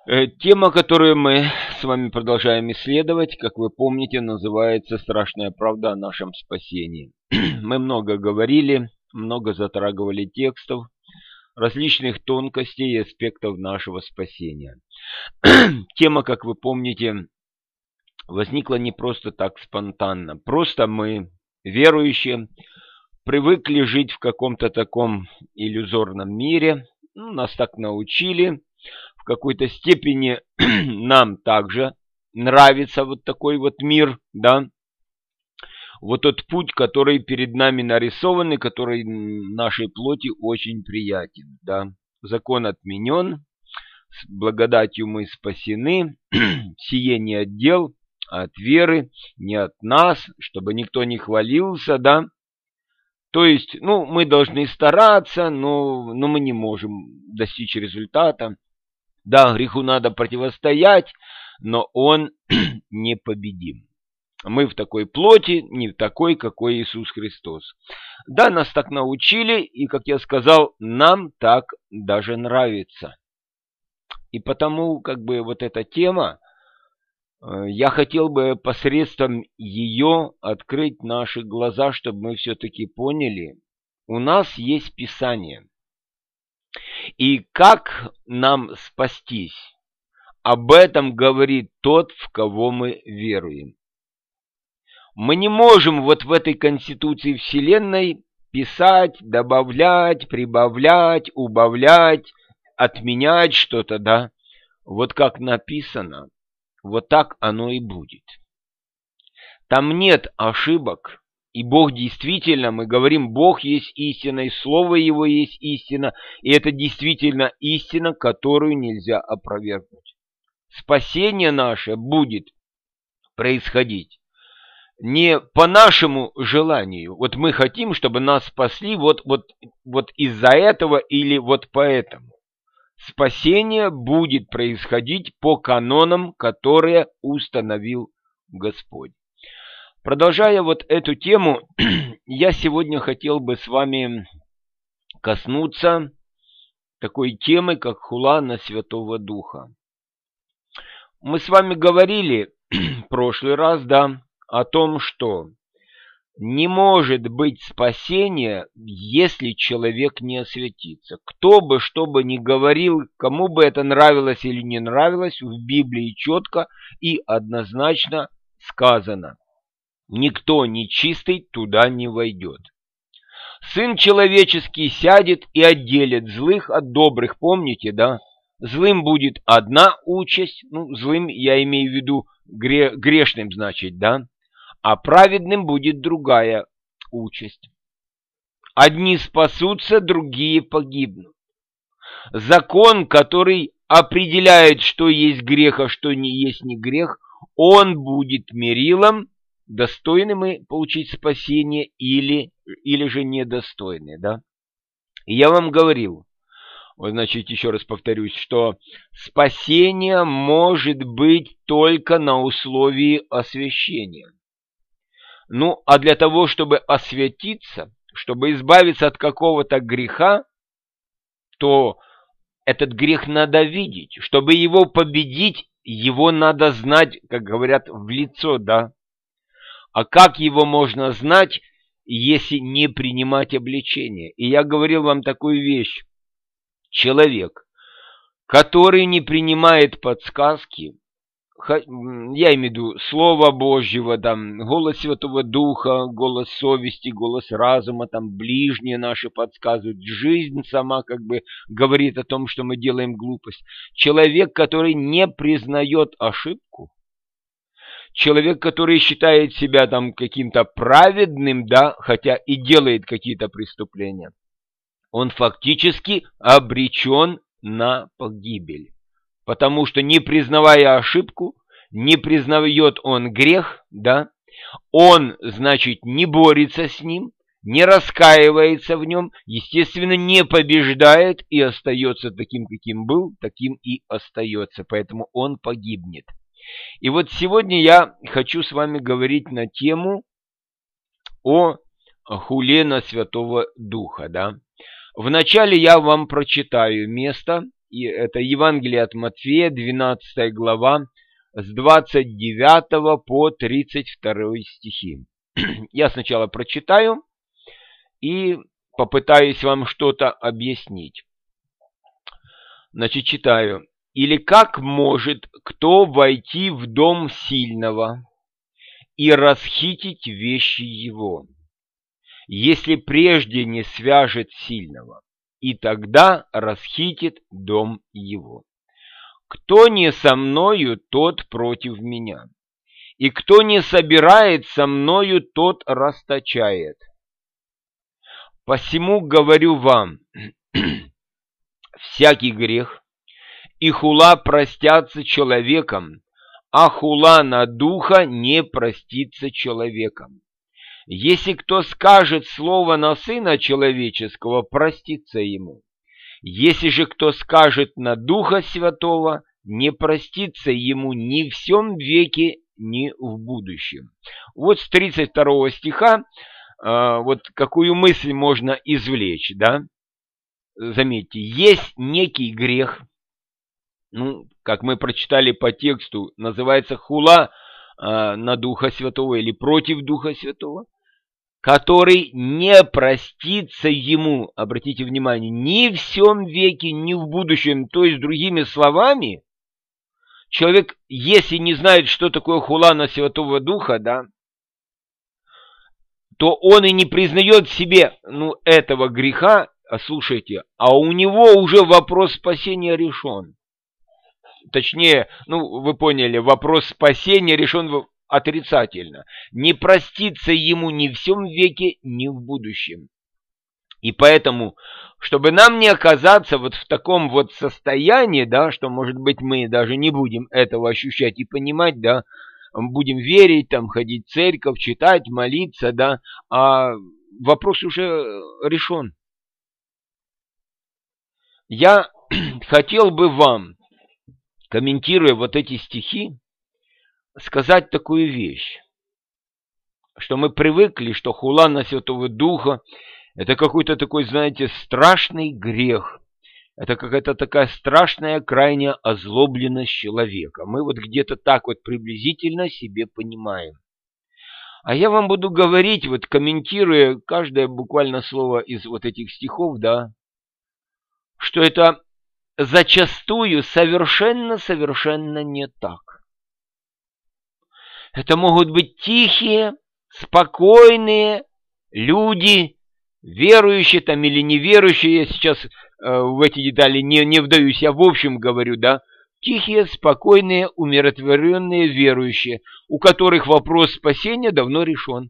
Тема, которую мы с вами продолжаем исследовать, как вы помните, называется «Страшная правда о нашем спасении». Мы много говорили, много затрагивали текстов, различных тонкостей и аспектов нашего спасения. Тема, как вы помните, возникла не просто так спонтанно. Просто мы, верующие, привыкли жить в каком-то таком иллюзорном мире. Нас так научили. В какой-то степени нам также нравится вот такой вот мир, да. Вот тот путь, который перед нами нарисован и который нашей плоти очень приятен, да. Закон отменен, с благодатью мы спасены, сие не от дел, а от веры, не от нас, чтобы никто не хвалился, да. То есть, мы должны стараться, но мы не можем достичь результата. Да, греху надо противостоять, но он непобедим. Мы в такой плоти, не в такой, какой Иисус Христос. Да, нас так научили, и, как я сказал, нам так даже нравится. И потому, вот эта тема, я хотел бы посредством ее открыть наши глаза, чтобы мы все-таки поняли, у нас есть Писание. И как нам спастись? Об этом говорит тот, в кого мы веруем. Мы не можем вот в этой конституции Вселенной писать, добавлять, прибавлять, убавлять, отменять что-то, да? Вот как написано, вот так оно и будет. Там нет ошибок. И Бог действительно, мы говорим, Бог есть истина, и Слово Его есть истина, и это действительно истина, которую нельзя опровергнуть. Спасение наше будет происходить не по нашему желанию. Вот мы хотим, чтобы нас спасли вот из-за этого или вот поэтому. Спасение будет происходить по канонам, которые установил Господь. Продолжая вот эту тему, я сегодня хотел бы с вами коснуться такой темы, как хула на Святого Духа. Мы с вами говорили в прошлый раз, да, о том, что не может быть спасения, если человек не осветится. Кто бы что бы ни говорил, кому бы это нравилось или не нравилось, в Библии четко и однозначно сказано: никто нечистый туда не войдет. Сын человеческий сядет и отделит злых от добрых. Помните, да? Злым будет одна участь, злым я имею в виду грешным, значит, да? А праведным будет другая участь. Одни спасутся, другие погибнут. Закон, который определяет, что есть грех, а что не есть не грех, он будет мерилом, достойны мы получить спасение или же недостойны, да? И я вам говорил, значит, еще раз повторюсь, что спасение может быть только на условии освящения. А для того, чтобы освятиться, чтобы избавиться от какого-то греха, то этот грех надо видеть. Чтобы его победить, его надо знать, как говорят, в лицо, да? А как его можно знать, если не принимать обличение? И я говорил вам такую вещь. Человек, который не принимает подсказки, я имею в виду Слова Божьего, там, голос Святого Духа, голос совести, голос разума, там, ближние наши подсказывают, жизнь сама говорит о том, что мы делаем глупость. Человек, который не признает ошибку, человек, который считает себя там каким-то праведным, да, хотя и делает какие-то преступления, он фактически обречен на погибель. Потому что, не признавая ошибку, не признает он грех, да, он, значит, не борется с ним, не раскаивается в нем, естественно, не побеждает и остается таким, каким был, таким и остается. Поэтому он погибнет. И вот сегодня я хочу с вами говорить на тему о хуле на Святого Духа, да. Вначале я вам прочитаю место и это Евангелие от Матфея, 12 глава, с 29 по 32 стихи. Я сначала прочитаю и попытаюсь вам что-то объяснить. Значит, читаю. «Или как может кто войти в дом сильного и расхитить вещи его, если прежде не свяжет сильного, и тогда расхитит дом его? Кто не со мною, тот против меня, и кто не собирает со мною, тот расточает. Посему говорю вам, всякий грех и хула простятся человеком, а хула на духа не простится человеком. Если кто скажет слово на Сына Человеческого, простится ему. Если же кто скажет на Духа Святого, не простится ему ни в сем веке, ни в будущем». Вот с 32 стиха вот какую мысль можно извлечь, да? Заметьте, есть некий грех, ну, как мы прочитали по тексту, называется хула на Духа Святого или против Духа Святого, который не простится ему, обратите внимание, ни в сем веке, ни в будущем. То есть, другими словами, человек, если не знает, что такое хула на Святого Духа, да, то он и не признает в себе, ну, этого греха, слушайте, а у него уже вопрос спасения решен. Точнее, ну, вы поняли, вопрос спасения решен отрицательно. Не простится ему ни в сем веке, ни в будущем. И поэтому, чтобы нам не оказаться вот в таком вот состоянии, да, что, может быть, мы даже не будем этого ощущать и понимать, да, будем верить, там, ходить в церковь, читать, молиться, да, а вопрос уже решен. Я хотел бы вам, комментируя вот эти стихи, сказать такую вещь, что мы привыкли, что хула на Святого Духа – это какой-то такой, знаете, страшный грех, это какая-то такая страшная крайняя озлобленность человека. Мы вот где-то так вот приблизительно себе понимаем. А я вам буду говорить, вот комментируя каждое буквально слово из вот этих стихов, да, что это зачастую совершенно не так. Это могут быть тихие, спокойные люди, верующие там или неверующие. Я сейчас в эти детали не вдаюсь, я в общем говорю, да. Тихие, спокойные, умиротворенные верующие, у которых вопрос спасения давно решен.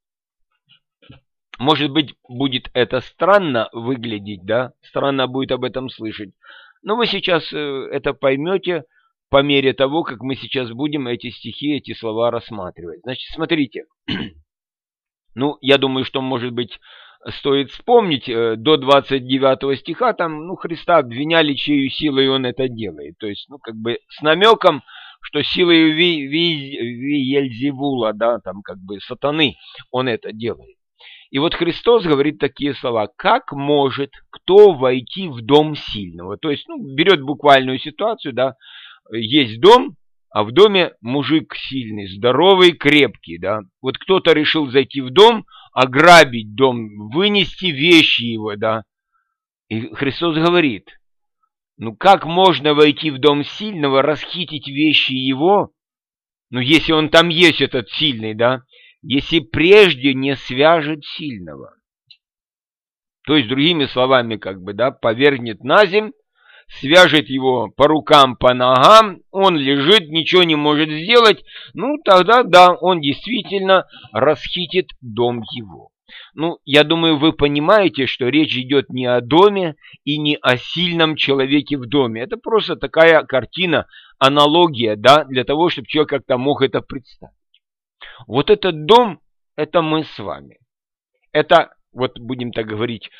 Может быть, будет это странно выглядеть, да, странно будет об этом слышать. Но вы сейчас это поймете по мере того, как мы сейчас будем эти стихи, эти слова рассматривать. Значит, смотрите. Ну, я думаю, что, может быть, стоит вспомнить, до 29 стиха там, ну, Христа обвиняли, чьей силой он это делает. То есть, ну, как бы с намеком, что силой Виельзевула, да, там, как бы сатаны, он это делает. И вот Христос говорит такие слова: «Как может кто войти в дом сильного?» То есть, ну, берет буквальную ситуацию, да, есть дом, а в доме мужик сильный, здоровый, крепкий, да. Вот кто-то решил зайти в дом, ограбить дом, вынести вещи его, да. И Христос говорит: ну как можно войти в дом сильного, расхитить вещи его, ну если он там есть, этот сильный, да, если прежде не свяжет сильного. То есть, другими словами, как бы, да, повергнет на земь, свяжет его по рукам, по ногам, он лежит, ничего не может сделать, ну тогда, да, он действительно расхитит дом его. Ну, я думаю, вы понимаете, что речь идет не о доме и не о сильном человеке в доме. Это просто такая картина, аналогия, да, для того, чтобы человек как-то мог это представить. Вот этот дом, это мы с вами. Это, вот будем так говорить,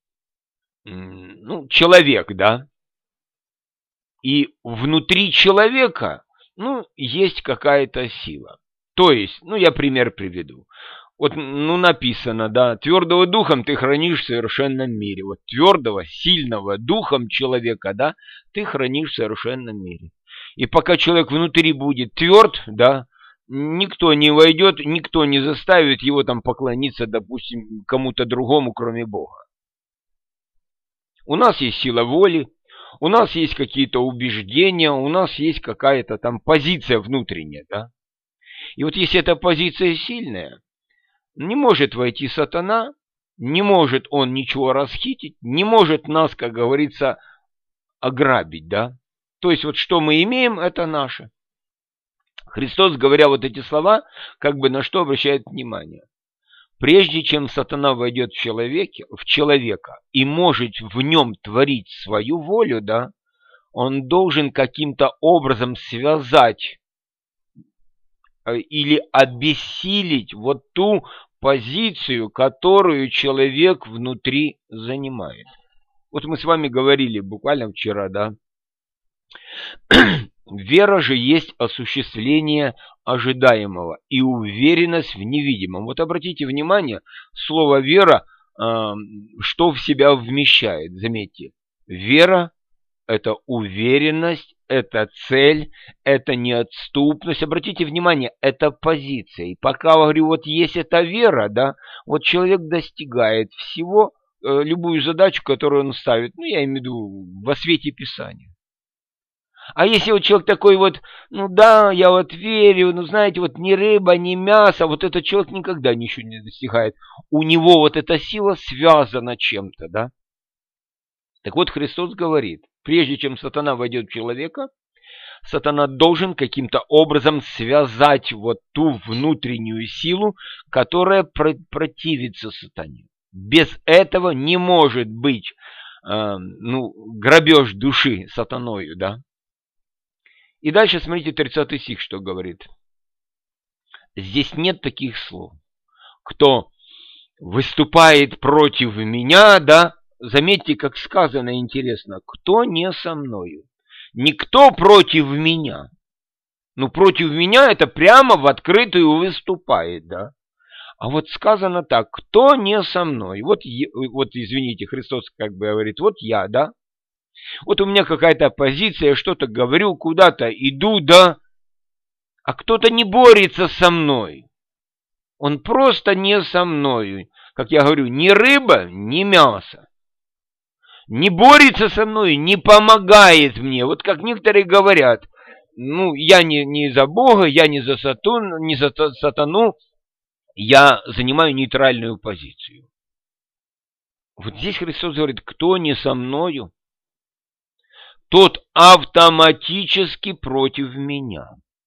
ну, человек, да. И внутри человека, ну, есть какая-то сила. То есть, ну, я пример приведу. Вот, ну, написано, да, твердого духом ты хранишь в совершенном мире. Вот твердого, сильного духом человека, да, ты хранишь в совершенном мире. И пока человек внутри будет тверд, да, никто не войдет, никто не заставит его там поклониться, допустим, кому-то другому, кроме Бога. У нас есть сила воли, у нас есть какие-то убеждения, у нас есть какая-то там позиция внутренняя, да. И вот если эта позиция сильная, не может войти сатана, не может он ничего расхитить, не может нас, как говорится, ограбить, да. То есть вот что мы имеем, это наше. Христос, говоря вот эти слова, как бы на что обращает внимание. Прежде чем сатана войдет в человека и может в нем творить свою волю, да, он должен каким-то образом связать или обессилить вот ту позицию, которую человек внутри занимает. Вот мы с вами говорили буквально вчера, да. Вера же есть осуществление ожидаемого и уверенность в невидимом. Вот обратите внимание, слово «вера» что в себя вмещает. Заметьте, вера – это уверенность, это цель, это неотступность. Обратите внимание, это позиция. И пока, говорю, вот есть эта вера, да, вот человек достигает всего, любую задачу, которую он ставит, ну, я имею в виду во свете Писания. А если вот человек такой вот, ну да, я вот верю, ну знаете, вот ни рыба, ни мясо, вот этот человек никогда ничего не достигает. У него вот эта сила связана чем-то, да? Так вот Христос говорит, прежде чем сатана войдет в человека, сатана должен каким-то образом связать вот ту внутреннюю силу, которая противится сатане. Без этого не может быть грабеж души сатаною, да? И дальше смотрите 30 стих, что говорит. Здесь нет таких слов. Кто выступает против меня, да, заметьте, как сказано интересно, кто не со мною. Никто против меня. Ну, против меня это прямо в открытую выступает, да. А вот сказано так, кто не со мной. Вот извините, Христос как бы говорит, вот я, да. Вот у меня какая-то позиция, я что-то говорю, куда-то иду, да, а кто-то не борется со мной. Он просто не со мной. Как я говорю, ни рыба, ни мясо. Не борется со мной, не помогает мне. Вот как некоторые говорят, ну, я не за Бога, я не за сатану, я занимаю нейтральную позицию. Вот здесь Христос говорит, кто не со мною, тот автоматически против меня.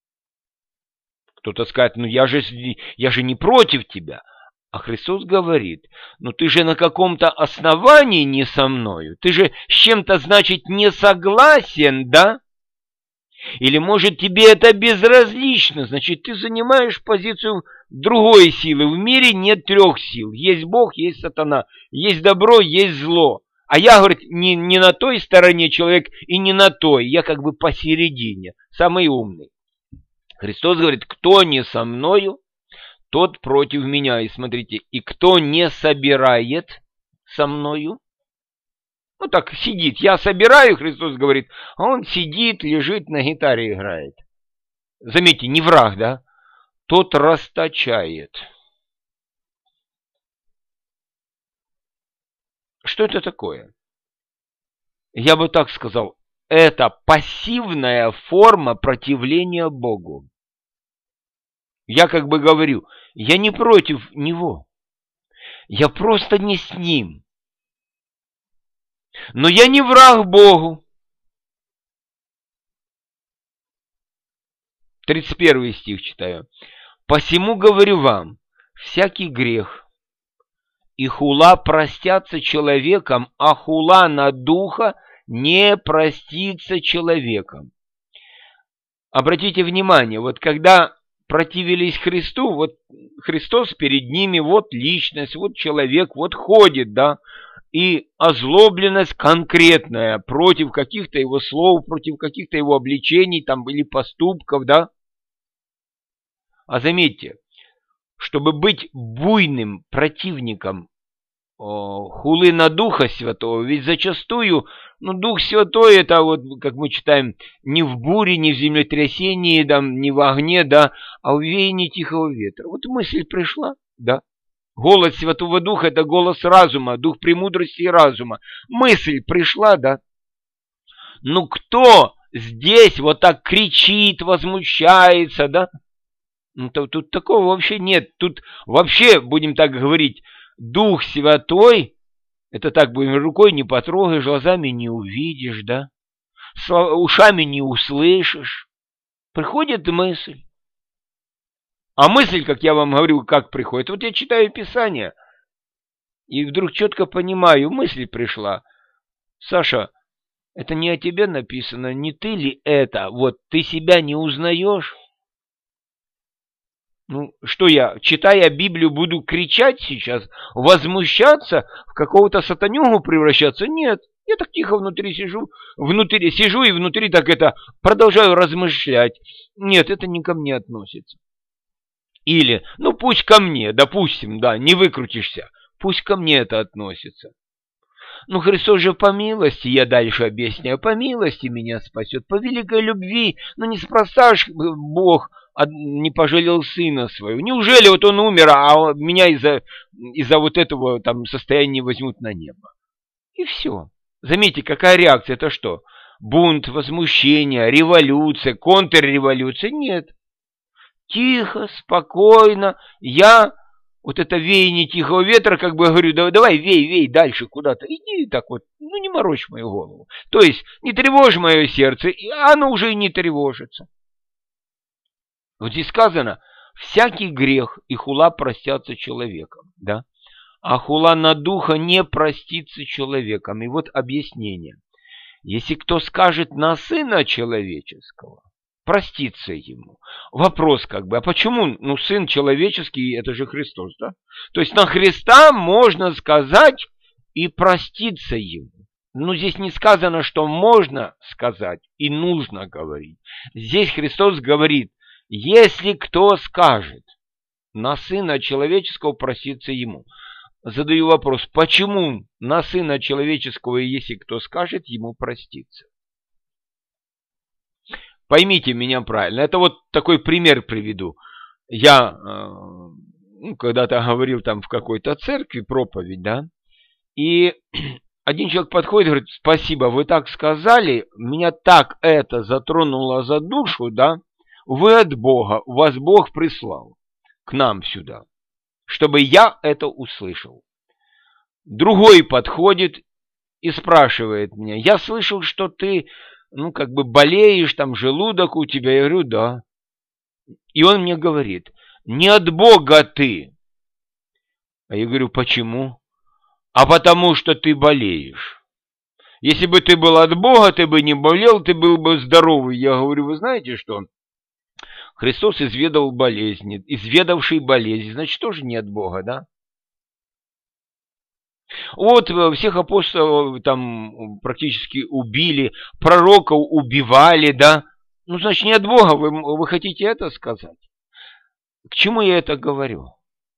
Кто-то скажет, ну я же не против тебя. А Христос говорит, ну ты же на каком-то основании не со мною. Ты же с чем-то, значит, не согласен, да? Или, может, тебе это безразлично, значит, ты занимаешь позицию другой силы. В мире нет трех сил. Есть Бог, есть сатана. Есть добро, есть зло. А я, говорит, не на той стороне человек и не на той. Я как бы посередине, самый умный. Христос говорит, кто не со мною, тот против меня. И смотрите, и кто не собирает со мною, ну так сидит. Я собираю, Христос говорит, а он сидит, лежит, на гитаре играет. Заметьте, не враг, да? Тот расточает. Что это такое? Я бы так сказал, это пассивная форма противления Богу. Я как бы говорю, я не против Него. Я просто не с Ним. Но я не враг Богу. 31 стих читаю. «Посему говорю вам, всякий грех и хула простятся человеком, а хула на духа не простится человеком». Обратите внимание, вот когда противились Христу, вот Христос перед ними, вот личность, вот человек, вот ходит, да, и озлобленность конкретная против каких-то его слов, против каких-то его обличений там или поступков, да. А заметьте, чтобы быть буйным противником хулы на Духа Святого, ведь зачастую, Дух Святой это вот, как мы читаем, не в буре, не в землетрясении, да, не в огне, да, а в веянии тихого ветра. Вот мысль пришла, да. Голос Святого Духа это голос разума, дух премудрости и разума. Мысль пришла, да. Ну кто здесь вот так кричит, возмущается, да? Тут такого вообще нет. Тут вообще, будем так говорить, Дух Святой, это так будем рукой не потрогаешь, глазами не увидишь, да? Ушами не услышишь. Приходит мысль. А мысль, как я вам говорю, как приходит? Вот я читаю Писание, и вдруг четко понимаю, мысль пришла. Саша, это не о тебе написано, не ты ли это? Вот ты себя не узнаешь? Что я, читая Библию, буду кричать сейчас, возмущаться, в какого-то сатанюгу превращаться? Нет, я так тихо внутри сижу и внутри так это продолжаю размышлять. Нет, это не ко мне относится. Или, пусть ко мне, допустим, да, не выкрутишься, пусть ко мне это относится. Христос же по милости, я дальше объясняю, по милости меня спасет, по великой любви, неспроста ж Бог не пожалел Сына Своего. Неужели вот Он умер, а меня из-за вот этого там состояния возьмут на небо? И все. Заметьте, какая реакция, это что? Бунт, возмущение, революция, контрреволюция? Нет. Тихо, спокойно, я... Вот это веяние тихого ветра, как бы говорю, давай вей дальше куда-то. Иди так вот, не морочь мою голову. То есть не тревожь мое сердце, и оно уже и не тревожится. Вот здесь сказано, всякий грех и хула простятся человеком, да? А хула на Духа не простится человеком. И вот объяснение. Если кто скажет на Сына Человеческого, проститься ему. Вопрос а почему, Сын Человеческий, это же Христос, да? То есть на Христа можно сказать и проститься ему. Здесь не сказано, что можно сказать и нужно говорить. Здесь Христос говорит, если кто скажет на Сына Человеческого, проститься ему. Задаю вопрос, почему на Сына Человеческого, если кто скажет, ему проститься? Поймите меня правильно. Это вот такой пример приведу. Я когда-то говорил там в какой-то церкви проповедь, да, и один человек подходит и говорит, спасибо, вы так сказали, меня так это затронуло за душу, да, вы от Бога, вас Бог прислал к нам сюда, чтобы я это услышал. Другой подходит и спрашивает меня, я слышал, что ты... болеешь, там желудок у тебя. Я говорю, да. И он мне говорит, не от Бога ты. А я говорю, почему? А потому что ты болеешь. Если бы ты был от Бога, ты бы не болел, ты был бы здоровый. Я говорю, вы знаете что? Христос изведал болезни. Изведавший болезни, значит, тоже не от Бога, да? Вот всех апостолов там практически убили, пророков убивали, да? Значит, не от Бога, вы хотите это сказать? К чему я это говорю?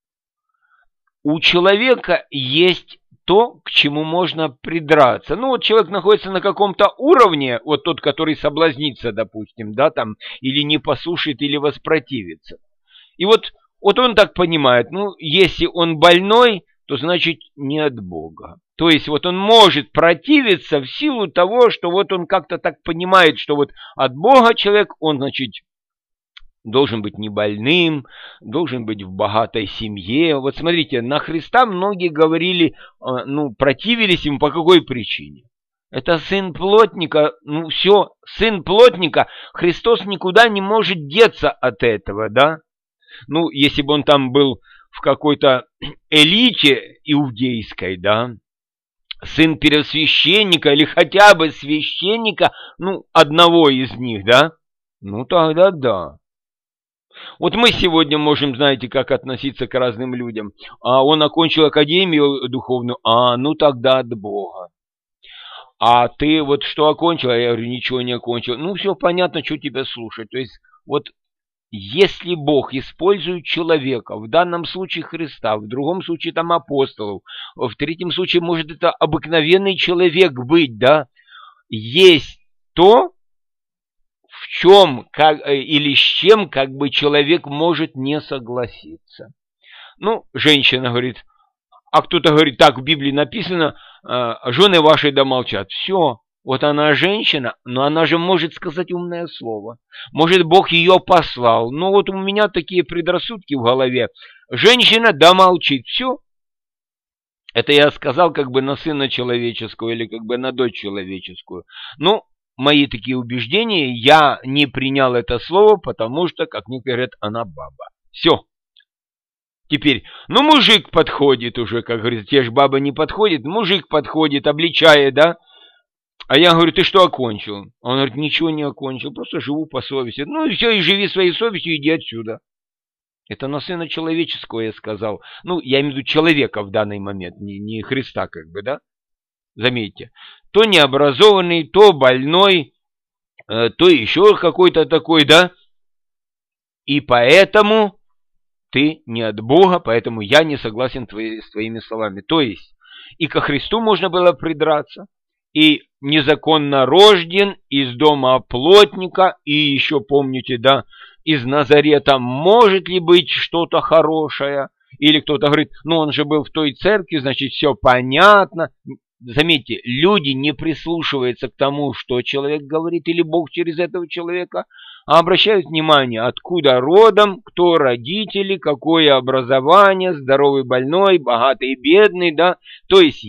У человека есть то, к чему можно придраться. Вот человек находится на каком-то уровне, вот тот, который соблазнится, допустим, да, там, или не послушает, или воспротивится. И вот он так понимает, если он больной, то значит не от Бога. То есть вот он может противиться в силу того, что вот он как-то так понимает, что вот от Бога человек, он, значит, должен быть не больным, должен быть в богатой семье. Вот смотрите, на Христа многие говорили, противились ему по какой причине? Это сын плотника, все, сын плотника, Христос никуда не может деться от этого, да? Если бы он там был в какой-то элите иудейской, да, сын первосвященника или хотя бы священника, одного из них, да, тогда да. Вот мы сегодня можем, знаете, как относиться к разным людям. А он окончил академию духовную, тогда от Бога. А ты вот что окончил? Я говорю, ничего не окончил. Все понятно, что тебя слушать. То есть вот если Бог использует человека, в данном случае Христа, в другом случае там апостолов, в третьем случае может это обыкновенный человек быть, да, есть то, в чем или с чем как бы человек может не согласиться. Ну, женщина говорит, а кто-то говорит, так в Библии написано, жены ваши да молчат. Все, вот она женщина, но она же может сказать умное слово. Может, Бог ее послал. Но вот у меня такие предрассудки в голове. Женщина да молчит. Все. Это я сказал как бы на сына человеческого или как бы на дочь человеческую. Ну, мои такие убеждения, я не принял это слово, потому что, как некоторые говорят, она баба. Все. Теперь, ну мужик подходит уже, как говорится, те же баба не подходит, мужик подходит, обличает, да? А я говорю, ты что окончил? Он говорит, ничего не окончил, просто живу по совести. Ну и все, и живи своей совестью, иди отсюда. Это на сына человеческого я сказал. Ну, я имею в виду человека в данный момент, не Христа как бы, да? Заметьте. То необразованный, то больной, то еще какой-то такой, да? И поэтому ты не от Бога, поэтому я не согласен с твоими словами. То есть, и ко Христу можно было придраться, и незаконно рожден из дома плотника, и еще помните, да, из Назарета может ли быть что-то хорошее? Или кто-то говорит, ну он же был в той церкви, значит все понятно. Заметьте, люди не прислушиваются к тому, что человек говорит, или Бог через этого человека, а обращают внимание, откуда родом, кто родители, какое образование, здоровый, больной, богатый, бедный, да. То есть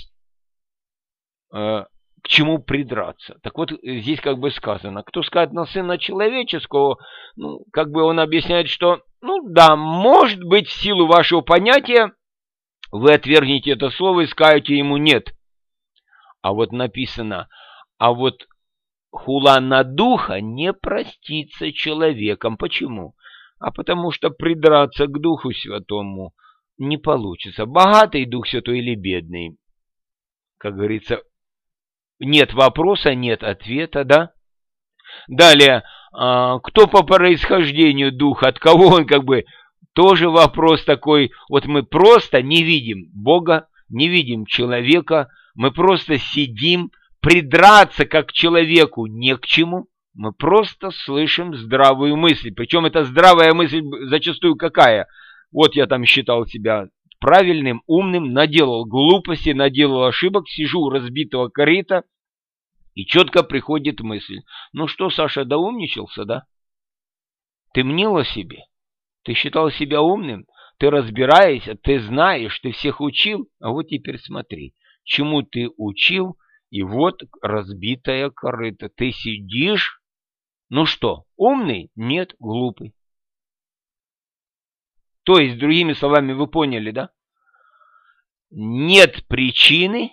к чему придраться. Так вот, здесь как бы сказано, кто скажет на сына человеческого, ну, как бы он объясняет, что, ну да, может быть, в силу вашего понятия, вы отвергнете это слово и скажете ему нет. А вот написано, а вот хула на духа не простится человеком. Почему? А потому что придраться к Духу Святому не получится. Богатый Дух Святой или бедный? Как говорится, нет вопроса, нет ответа, да? Далее, кто по происхождению Дух, от кого он как бы, тоже вопрос такой. Вот мы просто не видим Бога, не видим человека, мы просто сидим, придраться как к человеку не к чему, мы просто слышим здравую мысль. Причем эта здравая мысль зачастую какая? Вот я там считал себя правильным, умным, наделал глупости, наделал ошибок, сижу у разбитого корыта, и четко приходит мысль. Ну что, Саша, доумничался, да? Ты мнил о себе? Ты считал себя умным? Ты разбираешься, ты знаешь, ты всех учил? А вот теперь смотри, чему ты учил, и вот разбитая корыто. Ты сидишь, ну что, умный? Нет, глупый. То есть, другими словами, вы поняли, да? Нет причины,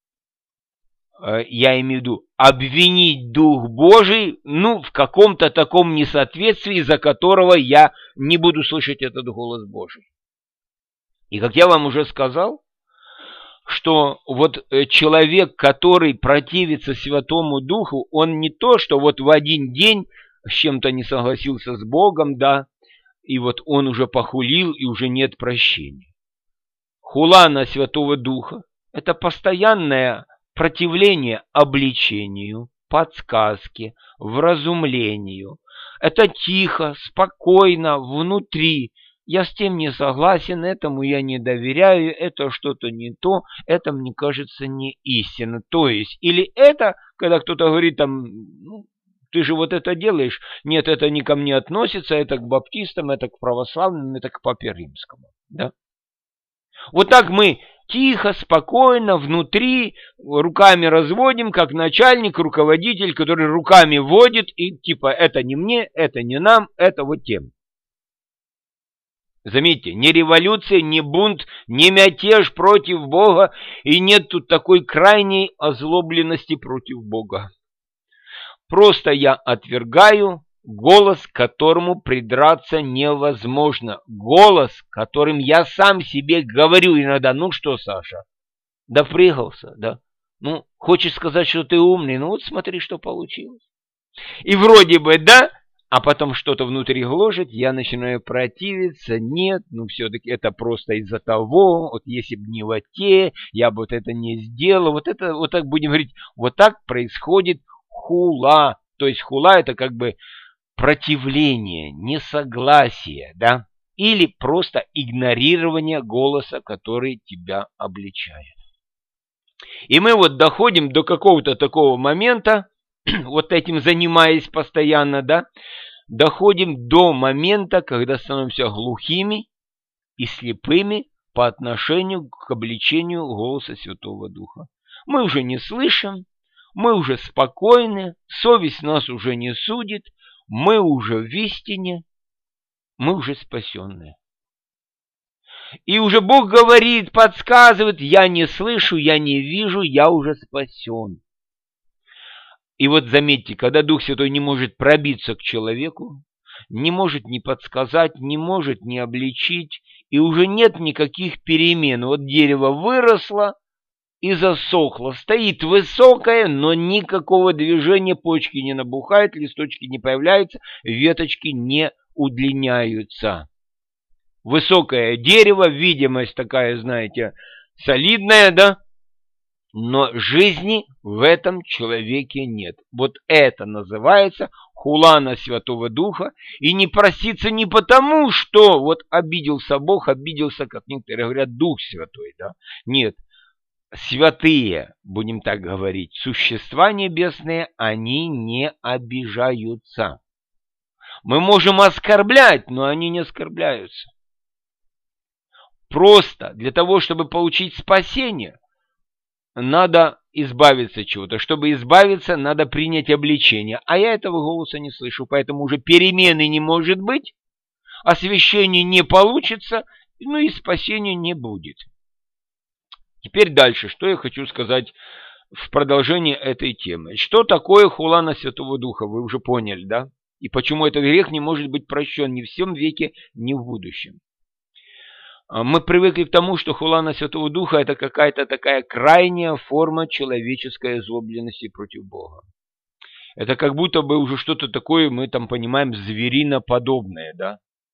я имею в виду, обвинить Дух Божий, ну, в каком-то таком несоответствии, из-за которого я не буду слышать этот голос Божий. И как я вам уже сказал, что вот человек, который противится Святому Духу, он не то, что вот в один день с чем-то не согласился с Богом, да, и вот он уже похулил, и уже нет прощения. Хула на Святого Духа – это постоянное противление обличению, подсказке, вразумлению. Это тихо, спокойно, внутри. Я с тем не согласен, этому я не доверяю, это что-то не то, это, мне кажется, не истина. То есть, или это, когда кто-то говорит там, ну, ты же вот это делаешь, нет, это не ко мне относится, это к баптистам, это к православным, это к папе римскому. Да? Вот так мы тихо, спокойно, внутри, руками разводим, как начальник, руководитель, который руками водит, и типа это не мне, это не нам, это вот тем. Заметьте, ни революция, ни бунт, ни мятеж против Бога, и нет тут такой крайней озлобленности против Бога. Просто я отвергаю голос, к которому придраться невозможно. Голос, которым я сам себе говорю иногда, ну что, Саша, допрыгался, да? Ну, хочешь сказать, что ты умный, ну вот смотри, что получилось. И вроде бы, да, а потом что-то внутри гложет, я начинаю противиться, нет, ну все-таки это просто из-за того, вот если бы не вот те, я бы вот это не сделал, вот это, вот так будем говорить, вот так происходит хула, то есть хула это как бы противление, несогласие, да, или просто игнорирование голоса, который тебя обличает. И мы вот доходим до какого-то такого момента, вот этим занимаясь постоянно, да, доходим до момента, когда становимся глухими и слепыми по отношению к обличению голоса Святого Духа. Мы уже не слышим, мы уже спокойны, совесть нас уже не судит, мы уже в истине, мы уже спасенные. И уже Бог говорит, подсказывает, я не слышу, я не вижу, я уже спасен. И вот заметьте, когда Дух Святой не может пробиться к человеку, не может ни подсказать, не может ни обличить, и уже нет никаких перемен. Вот дерево выросло и засохло, стоит высокое, но никакого движения, почки не набухают, листочки не появляются, веточки не удлиняются. Высокое дерево, видимость такая, знаете, солидная, да? Но жизни в этом человеке нет. Вот это называется хула на Святого Духа. И не проститься не потому, что вот обиделся Бог, обиделся, как некоторые говорят, Дух Святой, да? Нет. Святые, будем так говорить, существа небесные, они не обижаются. Мы можем оскорблять, но они не оскорбляются. Просто для того, чтобы получить спасение, надо избавиться от чего-то. Чтобы избавиться, надо принять обличение. А я этого голоса не слышу, поэтому уже перемены не может быть, освящение не получится, ну и спасения не будет. Теперь дальше, что я хочу сказать в продолжении этой темы. Что такое хула на Святого Духа, вы уже поняли, да? И почему этот грех не может быть прощен ни в всем веке, ни в будущем. Мы привыкли к тому, что хула на Святого Духа это какая-то такая крайняя форма человеческой озлобленности против Бога. Это как будто бы уже что-то такое, мы там понимаем, звериноподобное, да?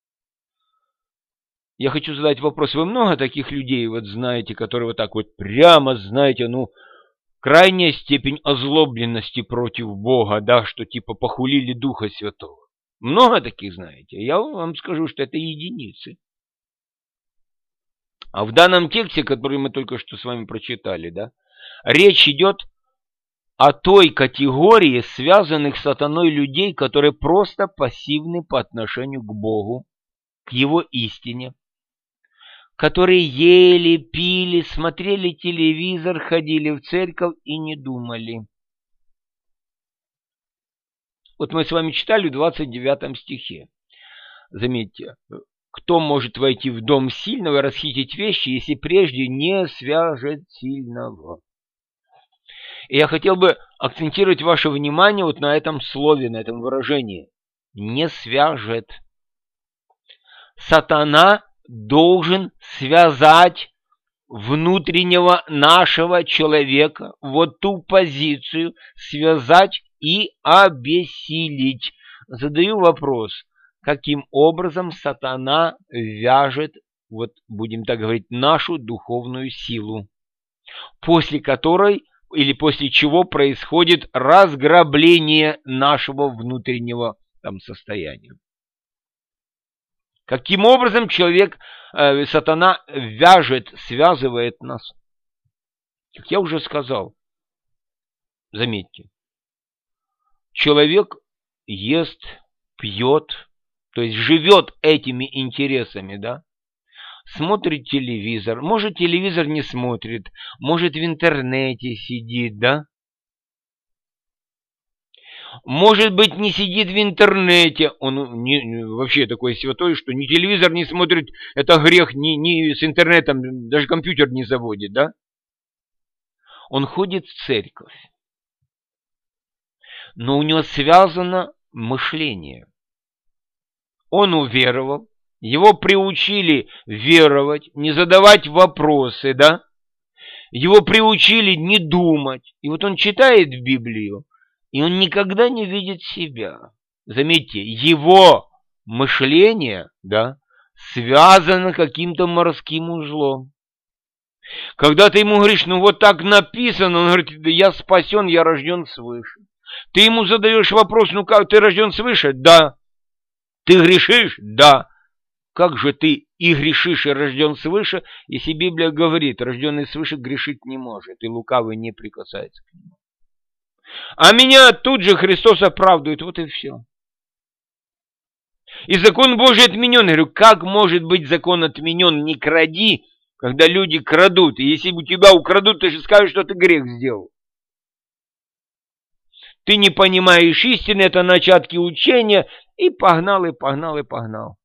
Я хочу задать вопрос, вы много таких людей вот знаете, которые вот так вот прямо знаете, ну, крайняя степень озлобленности против Бога, да, что типа похулили Духа Святого. Много таких знаете? Я вам скажу, что это единицы. А в данном тексте, который мы только что с вами прочитали, да, речь идет о той категории связанных с сатаной людей, которые просто пассивны по отношению к Богу, к Его истине, которые ели, пили, смотрели телевизор, ходили в церковь и не думали. Вот мы с вами читали в 29 стихе. Заметьте, кто может войти в дом сильного и расхитить вещи, если прежде не свяжет сильного? И я хотел бы акцентировать ваше внимание вот на этом слове, на этом выражении. Не свяжет. Сатана должен связать внутреннего нашего человека, вот ту позицию, связать и обессилить. Задаю вопрос, каким образом сатана вяжет, вот будем так говорить, нашу духовную силу, после которой или после чего происходит разграбление нашего внутреннего там состояния. Каким образом человек, сатана вяжет, связывает нас? Как я уже сказал, заметьте, человек ест, пьет, то есть живет этими интересами, да? Смотрит телевизор, может телевизор не смотрит, может в интернете сидит, да? Может быть, не сидит в интернете, он вообще такой святой, что ни телевизор не смотрит, это грех, ни с интернетом, даже компьютер не заводит, да? Он ходит в церковь, но у него связано мышление. Он уверовал, его приучили веровать, не задавать вопросы, да? Его приучили не думать. И вот он читает Библию, и он никогда не видит себя. заметьте, его мышление, да, связано каким-то морским узлом. Когда ты ему говоришь, ну вот так написано, он говорит, да я спасен, я рожден свыше. Ты ему задаешь вопрос, ну как, ты рожден свыше? Да. Ты грешишь? Да. Как же ты и грешишь, и рожден свыше, если Библия говорит, рожденный свыше грешить не может, и лукавый не прикасается к нему. А меня тут же Христос оправдывает, вот и все. И закон Божий отменен. Я говорю, как может быть закон отменен? Не кради, когда люди крадут. И если у тебя украдут, ты же скажешь, что ты грех сделал. Ты не понимаешь истины, это начатки учения, и погнал, и погнал, и погнал.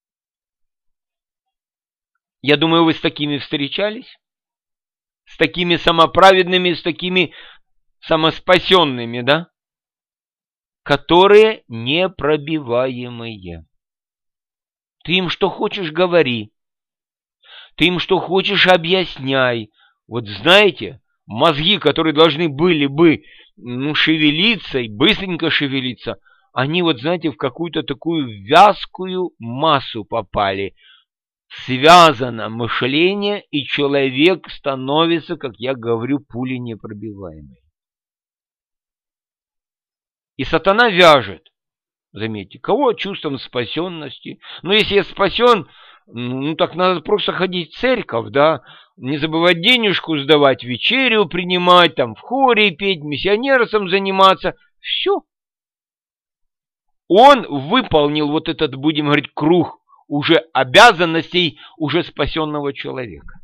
Я думаю, вы с такими встречались? С такими самоправедными, с такими самоспасенными, да? Которые непробиваемые. Ты им что хочешь говори. Ты им что хочешь объясняй. Вот знаете, мозги, которые должны были бы шевелиться и быстренько шевелиться, они вот, знаете, в какую-то такую вязкую массу попали. Связано мышление, и человек становится, как я говорю, пуленепробиваемый. И сатана вяжет, заметьте, кого чувством спасенности. Но если я спасен, ну так надо просто ходить в церковь, да, не забывать денежку сдавать, вечерю принимать, там в хоре петь, миссионерством заниматься. Все. Он выполнил вот этот, будем говорить, круг уже обязанностей уже спасенного человека.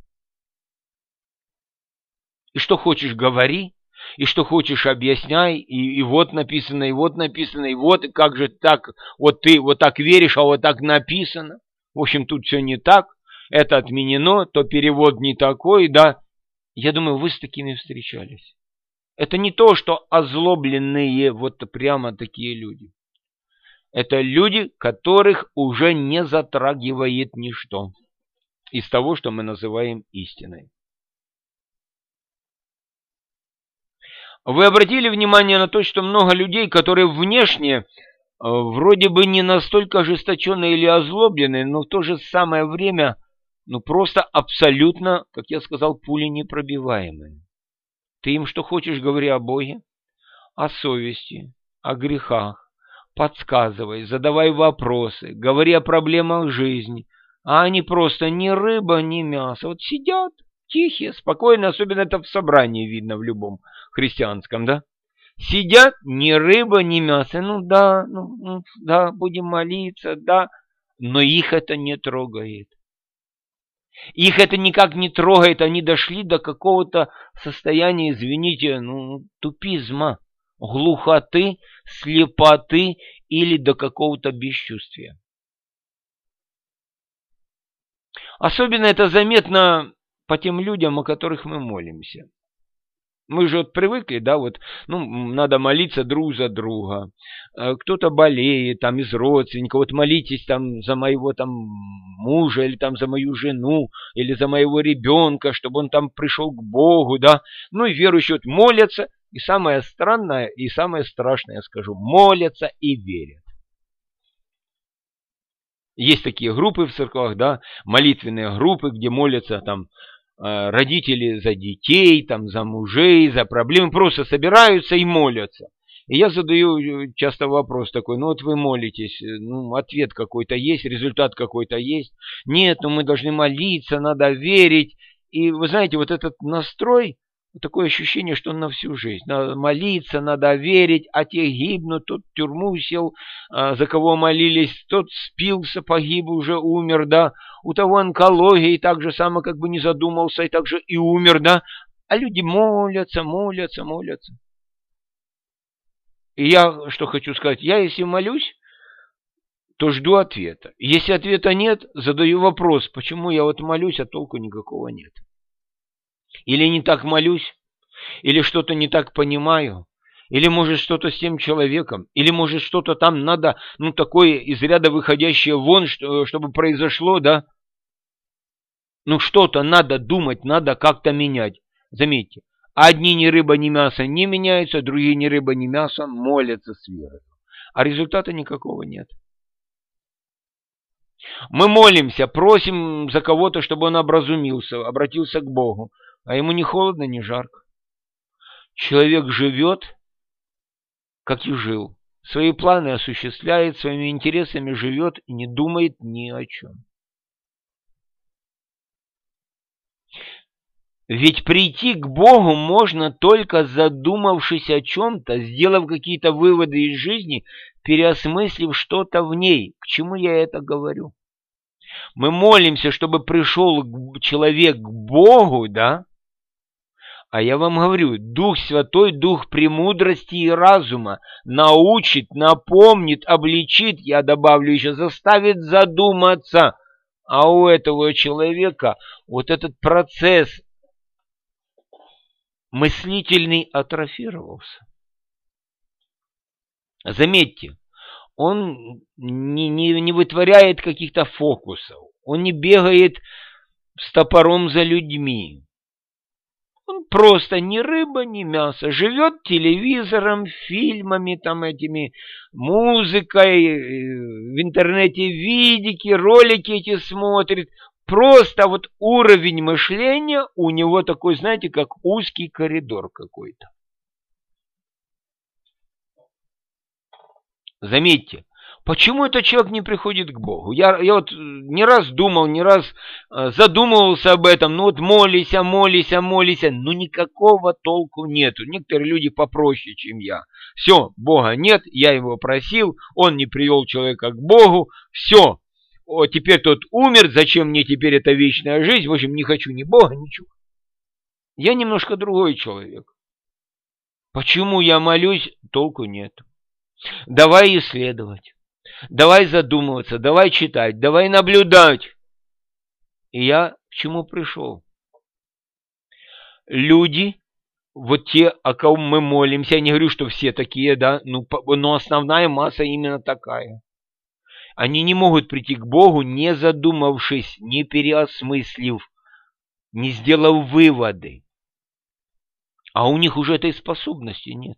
И что хочешь говори, и что хочешь объясняй, и вот написано, и вот написано, и вот, и как же так, вот ты вот так веришь, а вот так написано. В общем, тут все не так, это отменено, то перевод не такой, да. Я думаю, вы с такими встречались. Это не то, что озлобленные вот прямо такие люди. Это люди, которых уже не затрагивает ничто из того, что мы называем истиной. Вы обратили внимание на то, что много людей, которые внешне вроде бы не настолько ожесточенные или озлобленные, но в то же самое время, ну просто абсолютно, как я сказал, пуленепробиваемые. Ты им что хочешь, говори о Боге, о совести, о грехах. Подсказывай, задавай вопросы, говори о проблемах жизни, а они просто ни рыба, ни мясо. Вот сидят тихие, спокойно, особенно это в собрании видно в любом христианском, да? Сидят ни рыба, ни мясо. Ну да, будем молиться, да, но их это не трогает. Их это никак не трогает, они дошли до какого-то состояния, извините, тупизма, глухоты, слепоты или до какого-то бесчувствия. Особенно это заметно по тем людям, о которых мы молимся. Мы же вот привыкли, да, вот, надо молиться друг за друга. Кто-то болеет, там, из родственников, вот молитесь там за моего там мужа, или там за мою жену, или за моего ребенка, чтобы он там пришел к Богу, да. Ну и верующие вот молятся, и самое странное, и самое страшное, я скажу, молятся и верят. Есть такие группы в церквах, да, молитвенные группы, где молятся там родители за детей, там, за мужей, за проблемы, просто собираются и молятся. И я задаю часто вопрос такой, вот вы молитесь, ответ какой-то есть, результат какой-то есть. Нет, мы должны молиться, надо верить. И вы знаете, вот этот настрой, такое ощущение, что он на всю жизнь. Надо молиться, надо верить, а те гибнут, тот в тюрьму сел, за кого молились, тот спился, погиб, уже умер, да. У того онкология, и так же само как бы не задумался, и так же и умер, да. А люди молятся, молятся, молятся. И я что хочу сказать, я если молюсь, то жду ответа. Если ответа нет, задаю вопрос, почему я вот молюсь, а толку никакого нет. Или не так молюсь, или что-то не так понимаю, или может что-то с тем человеком, или может что-то там надо, такое из ряда выходящее вон, чтобы произошло, да. Что-то надо думать, надо как-то менять. Заметьте, одни ни рыба, ни мясо не меняются, другие ни рыба, ни мясо молятся с верой. а результата никакого нет. Мы молимся, просим за кого-то, чтобы он образумился, обратился к Богу, а ему ни холодно, ни жарко. Человек живет, как и жил. Свои планы осуществляет, своими интересами живет и не думает ни о чем. Ведь прийти к Богу можно только задумавшись о чем-то, сделав какие-то выводы из жизни, переосмыслив что-то в ней. К чему я это говорю? Мы молимся, чтобы пришел человек к Богу, да? А я вам говорю, Дух Святой, Дух премудрости и разума научит, напомнит, обличит, я добавлю еще, заставит задуматься. А у этого человека вот этот процесс мыслительный атрофировался. Заметьте, он не вытворяет каких-то фокусов, он не бегает с топором за людьми. Он просто ни рыба, ни мясо. Живет телевизором, фильмами, там этими, музыкой, в интернете видики, ролики эти смотрит. Просто вот уровень мышления у него такой, знаете, как узкий коридор какой-то. Заметьте, почему этот человек не приходит к Богу? Я вот не раз думал, не раз задумывался об этом. Ну вот молися, но никакого толку нету. Некоторые люди попроще, чем я. Все, Бога нет, я его просил, он не привел человека к Богу. Все, теперь тот умер, зачем мне теперь эта вечная жизнь? В общем, не хочу ни Бога, ничего. Я немножко другой человек. Почему я молюсь? Толку нету. Давай исследовать, давай задумываться, давай читать, давай наблюдать. И я к чему пришел? Люди, вот те, о ком мы молимся, я не говорю, что все такие, да, но основная масса именно такая. Они не могут прийти к Богу, не задумавшись, не переосмыслив, не сделав выводы. А у них уже этой способности нет.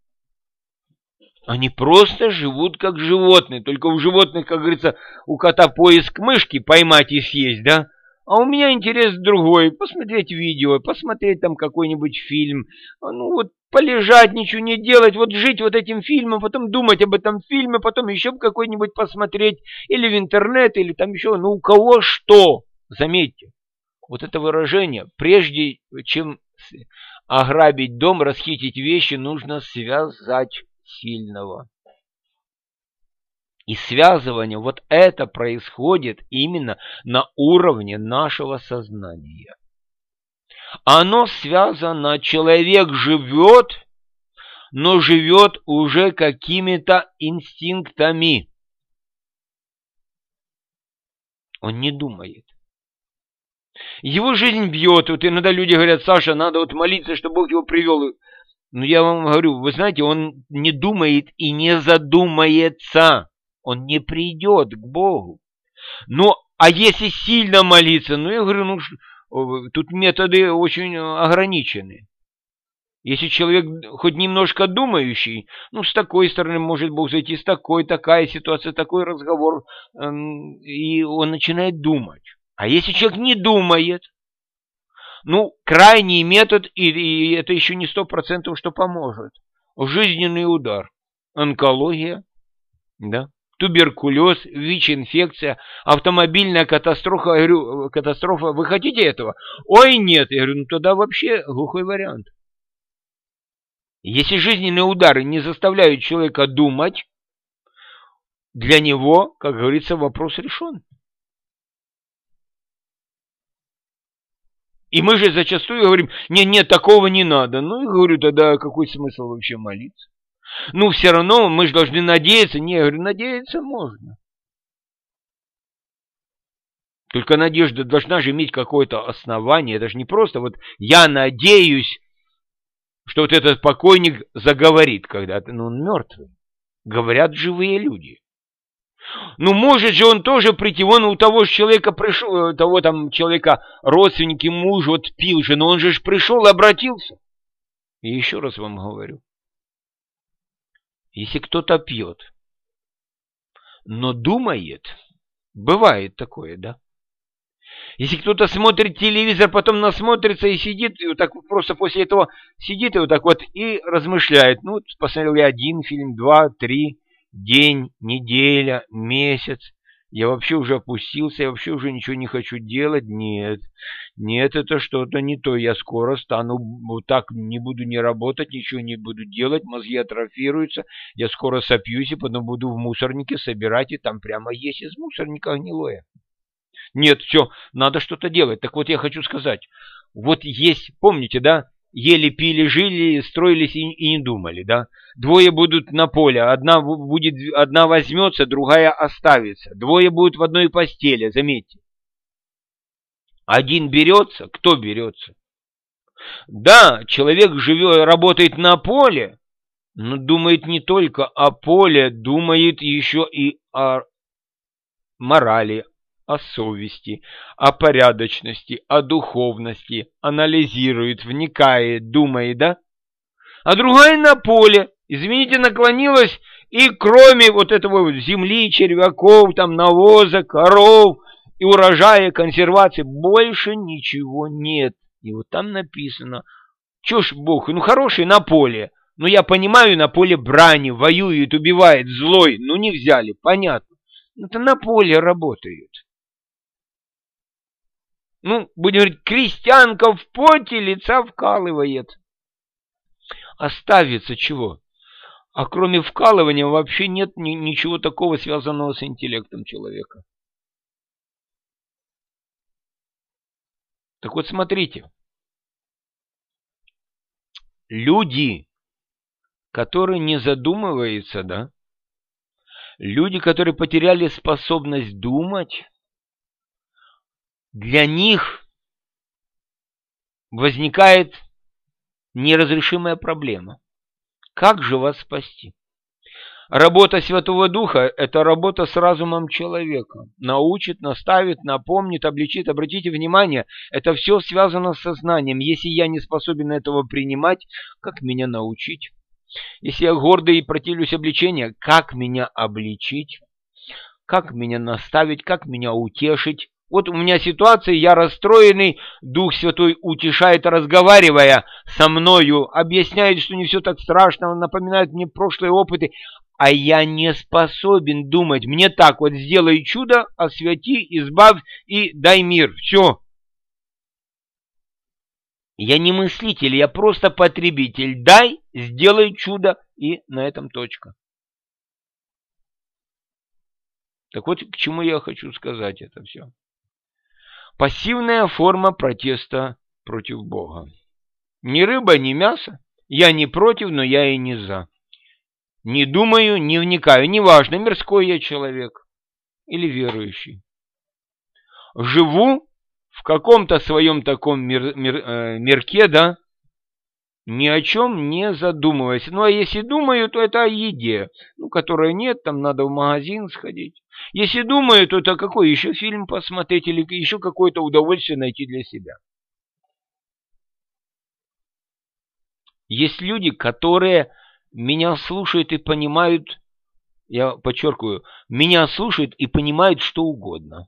Они просто живут как животные. Только у животных, как говорится, у кота поиск мышки поймать и съесть, да? А у меня интерес другой. Посмотреть видео, посмотреть там какой-нибудь фильм. Ну вот полежать, ничего не делать. Вот жить вот этим фильмом, потом думать об этом фильме, потом еще какой-нибудь посмотреть. Или в интернет, или там еще. Ну у кого что? Заметьте. Вот это выражение. Прежде чем ограбить дом, расхитить вещи, нужно связать сильного. И связывание, вот это происходит именно на уровне нашего сознания. Оно связано, человек живет, но живет уже какими-то инстинктами. Он не думает. Его жизнь бьет. Вот иногда люди говорят: Саша, надо вот молиться, чтобы Бог его привел. Ну, я вам говорю, вы знаете, он не думает и не задумается. Он не придет к Богу. Ну, а если сильно молиться, ну, я говорю, тут методы очень ограничены. Если человек хоть немножко думающий, ну, с такой стороны может Бог зайти, с такой, такая ситуация, такой разговор, и он начинает думать. А если человек не думает, ну, крайний метод, и это еще не 100%, что поможет. Жизненный удар, онкология, да, туберкулез, ВИЧ-инфекция, автомобильная катастрофа. Я говорю, катастрофа, вы хотите этого? Ой, нет. Я говорю, ну тогда вообще глухой вариант. Если жизненные удары не заставляют человека думать, для него, как говорится, вопрос решен. И мы же зачастую говорим: нет, такого не надо. Ну, и говорю, тогда какой смысл вообще молиться? Ну, все равно мы же должны надеяться. Не, я говорю, надеяться можно. Только надежда должна же иметь какое-то основание. Это же не просто вот я надеюсь, что вот этот покойник заговорит когда-то. Но он мертвый. Говорят живые люди. Ну, может же он тоже прийти, вон у того же человека пришел, того там человека, родственники, муж, вот пил же, но он же пришел и обратился. И еще раз вам говорю, если кто-то пьет, но думает. Бывает такое, да? Если кто-то смотрит телевизор, потом насмотрится и сидит, и вот так просто после этого сидит и вот так вот и размышляет. Ну, вот посмотрел я один фильм, два, три, день, неделя, месяц. Я вообще уже опустился, я вообще уже ничего не хочу делать. Нет, нет, это что-то не то. Я скоро стану вот так, не буду не работать, ничего не буду делать, мозги атрофируются. Я скоро сопьюсь и потом буду в мусорнике собирать, и там прямо есть из мусорника гнилое. Нет, все, надо что-то делать. Так вот я хочу сказать, вот есть, помните, да, ели, пили, жили, строились и не думали, да. Двое будут на поле, одна возьмется, другая оставится. Двое будут в одной постели, заметьте. Один берется, кто берется? Да, человек живет, работает на поле, но думает не только о поле, думает еще и о морали, о совести, о порядочности, о духовности, анализирует, вникает, думает, да? А другая на поле, извините, наклонилась, и кроме вот этого вот земли, червяков, там навоза, коров и урожая, консервации, больше ничего нет. И вот там написано, чушь Бог, ну хороший на поле, ну я понимаю, на поле брани, воюет, убивает, злой, ну не взяли, понятно. Это на поле работают. Ну, будем говорить, крестьянка в поте лица вкалывает. Оставится чего? А кроме вкалывания вообще нет ничего такого, связанного с интеллектом человека. Так вот, смотрите. Люди, которые не задумываются, да? Люди, которые потеряли способность думать, для них возникает неразрешимая проблема. Как же вас спасти? Работа Святого Духа – это работа с разумом человека. Научит, наставит, напомнит, обличит. Обратите внимание, это все связано с сознанием. Если я не способен этого принимать, как меня научить? Если я гордый и противлюсь обличению, как меня обличить? Как меня наставить? Как меня утешить? Вот у меня ситуация, я расстроенный, Дух Святой утешает, разговаривая со мною, объясняет, что не все так страшно, напоминает мне прошлые опыты, а я не способен думать. Мне так вот: сделай чудо, освяти, избавь и дай мир. Все. Я не мыслитель, я просто потребитель. Дай, сделай чудо, и на этом точка. Так вот, к чему я хочу сказать это все. Пассивная форма протеста против Бога. Ни рыба, ни мясо. Я не против, но я и не за. Не думаю, не вникаю. Неважно, мирской я человек или верующий. Живу в каком-то своем таком мирке, да, ни о чем не задумываясь. Ну, а если думаю, то это о еде, ну, которой нет, там надо в магазин сходить. Если думаю, то это какой еще фильм посмотреть или еще какое-то удовольствие найти для себя. Есть люди, которые меня слушают и понимают, я подчеркиваю, меня слушают и понимают что угодно.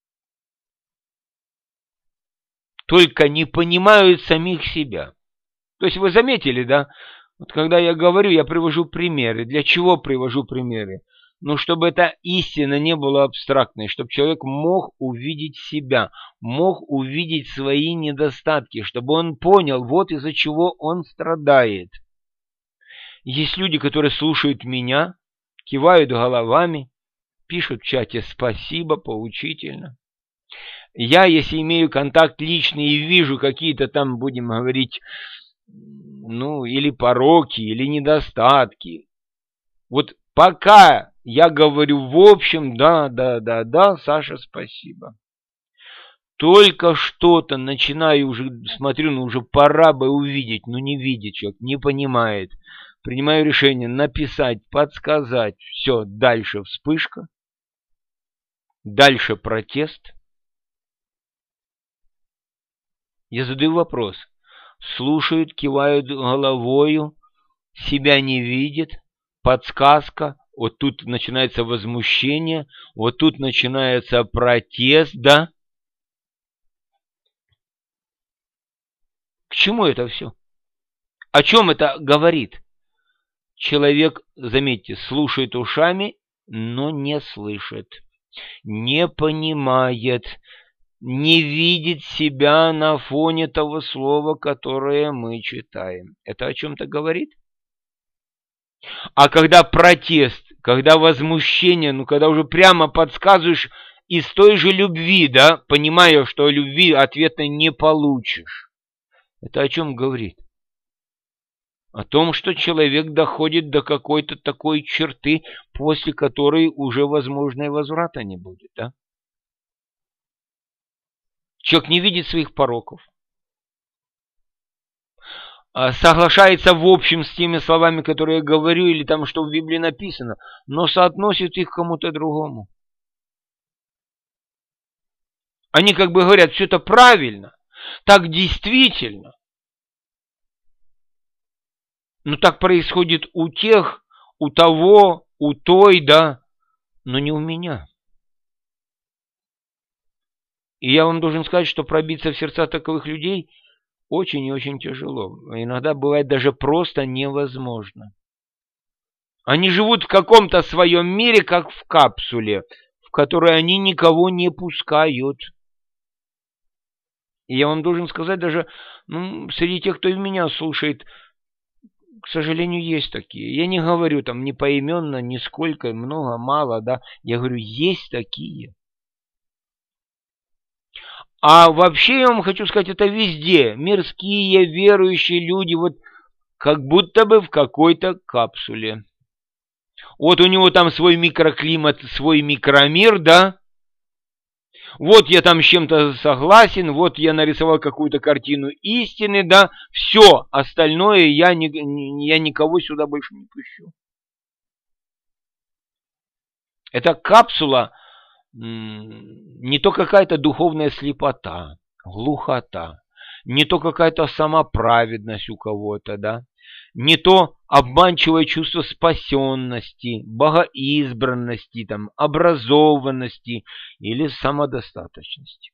Только не понимают самих себя. То есть вы заметили, да? Вот когда я говорю, я привожу примеры. Для чего привожу примеры? Ну, чтобы эта истина не была абстрактной, чтобы человек мог увидеть себя, мог увидеть свои недостатки, чтобы он понял, вот из-за чего он страдает. Есть люди, которые слушают меня, кивают головами, пишут в чате «спасибо», поучительно. Я, если имею контакт личный и вижу какие-то там, будем говорить, ну, или пороки, или недостатки. Вот пока я говорю в общем, да, Саша, спасибо. Только что-то начинаю уже, смотрю, ну уже пора бы увидеть, но не видит человек, не понимает. Принимаю решение написать, подсказать. Все, дальше вспышка, дальше протест. Я задаю вопрос. Слушают, кивают головою, себя не видят, подсказка, Вот тут начинается возмущение, вот тут начинается протест, да? К чему это все? О чем это говорит? Человек, заметьте, слушает ушами, но не слышит, не понимает, не видит себя на фоне того слова, которое мы читаем. Это о чем-то говорит? А когда протест, когда возмущение, ну когда уже прямо подсказываешь из той же любви, да, понимая, что любви ответа не получишь. Это о чем говорит? О том, что человек доходит до какой-то такой черты, после которой уже, возможно, и возврата не будет, да? Человек не видит своих пороков. Соглашается в общем с теми словами, которые я говорю, или там, что в Библии написано, но соотносит их к кому-то другому. Они как бы говорят, все это правильно, так действительно. Но так происходит у тех, у того, у той, да, но не у меня. И я вам должен сказать, что пробиться в сердца таковых людей очень и очень тяжело. Иногда бывает даже просто невозможно. Они живут в каком-то своем мире, как в капсуле, в которой они никого не пускают. И я вам должен сказать, даже среди тех, кто и меня слушает, к сожалению, есть такие. Я не говорю там ни поименно, ни сколько, много, мало, да. Я говорю, есть такие. А вообще, я вам хочу сказать, это везде. Мирские, верующие люди, вот как будто бы в какой-то капсуле. Вот у него там свой микроклимат, свой микромир, да. Вот я там с чем-то согласен, вот я нарисовал какую-то картину истины, да. Все, остальное я никого сюда больше не пущу. Это капсула не то какая-то духовная слепота, глухота, не то какая-то самоправедность у кого-то, да, не то обманчивое чувство спасенности, богоизбранности, там, образованности или самодостаточности.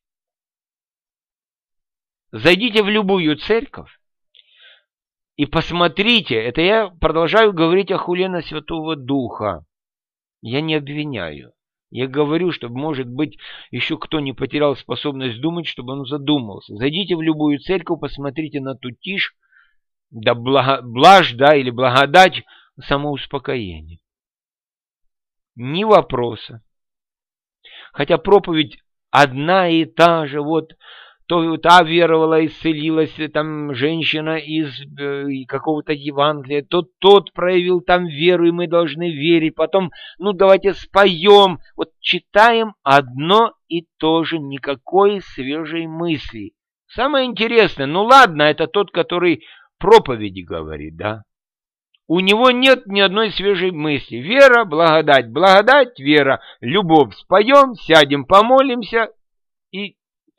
Зайдите в любую церковь и посмотрите, это я продолжаю говорить о хуле Святого Духа, я не обвиняю. Я говорю, чтобы, может быть, еще кто не потерял способность думать, чтобы он задумался. Зайдите в любую церковь, посмотрите на ту тишь, да блажь, да, или благодать, самоуспокоение. Ни вопроса. Хотя проповедь одна и та же, вот, то та веровала, исцелилась, там женщина из какого-то Евангелия, тот проявил там веру, и мы должны верить. Потом, давайте споем. Вот читаем одно и то же, никакой свежей мысли. Самое интересное, ладно, это тот, который проповеди говорит, да. У него нет ни одной свежей мысли. Вера, благодать, благодать, вера, любовь. Споем, сядем, помолимся и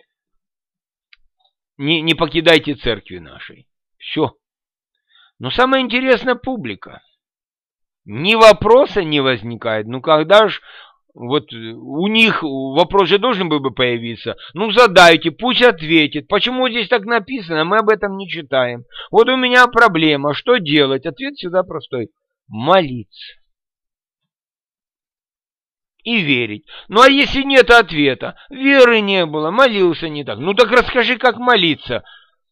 не покидайте церкви нашей. Все. Но самое интересное публика. Ни вопроса не возникает. Когда ж вот у них вопрос же должен был бы появиться. Задайте, пусть ответит. Почему здесь так написано? Мы об этом не читаем. Вот у меня проблема. Что делать? Ответ всегда простой. Молиться. И верить. А если нет ответа? Веры не было, молился не так. Так расскажи, как молиться.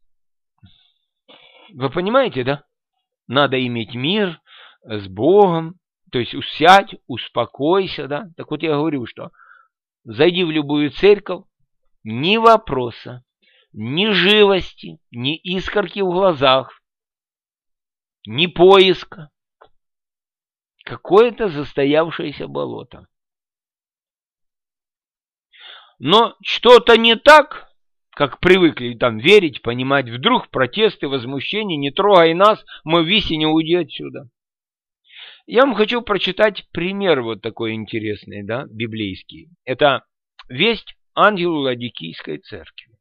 Вы понимаете, да? Надо иметь мир с Богом. То есть сядь, успокойся, да? Так вот я говорю, что зайди в любую церковь, ни вопроса, ни живости, ни искорки в глазах, ни поиска. Какое-то застоявшееся болото. Но что-то не так, как привыкли там верить, понимать. Вдруг протесты, возмущения, не трогай нас, мы виси не уйди отсюда. Я вам хочу прочитать пример вот такой интересный, да, библейский. Это весть ангелу Ладикийской церкви.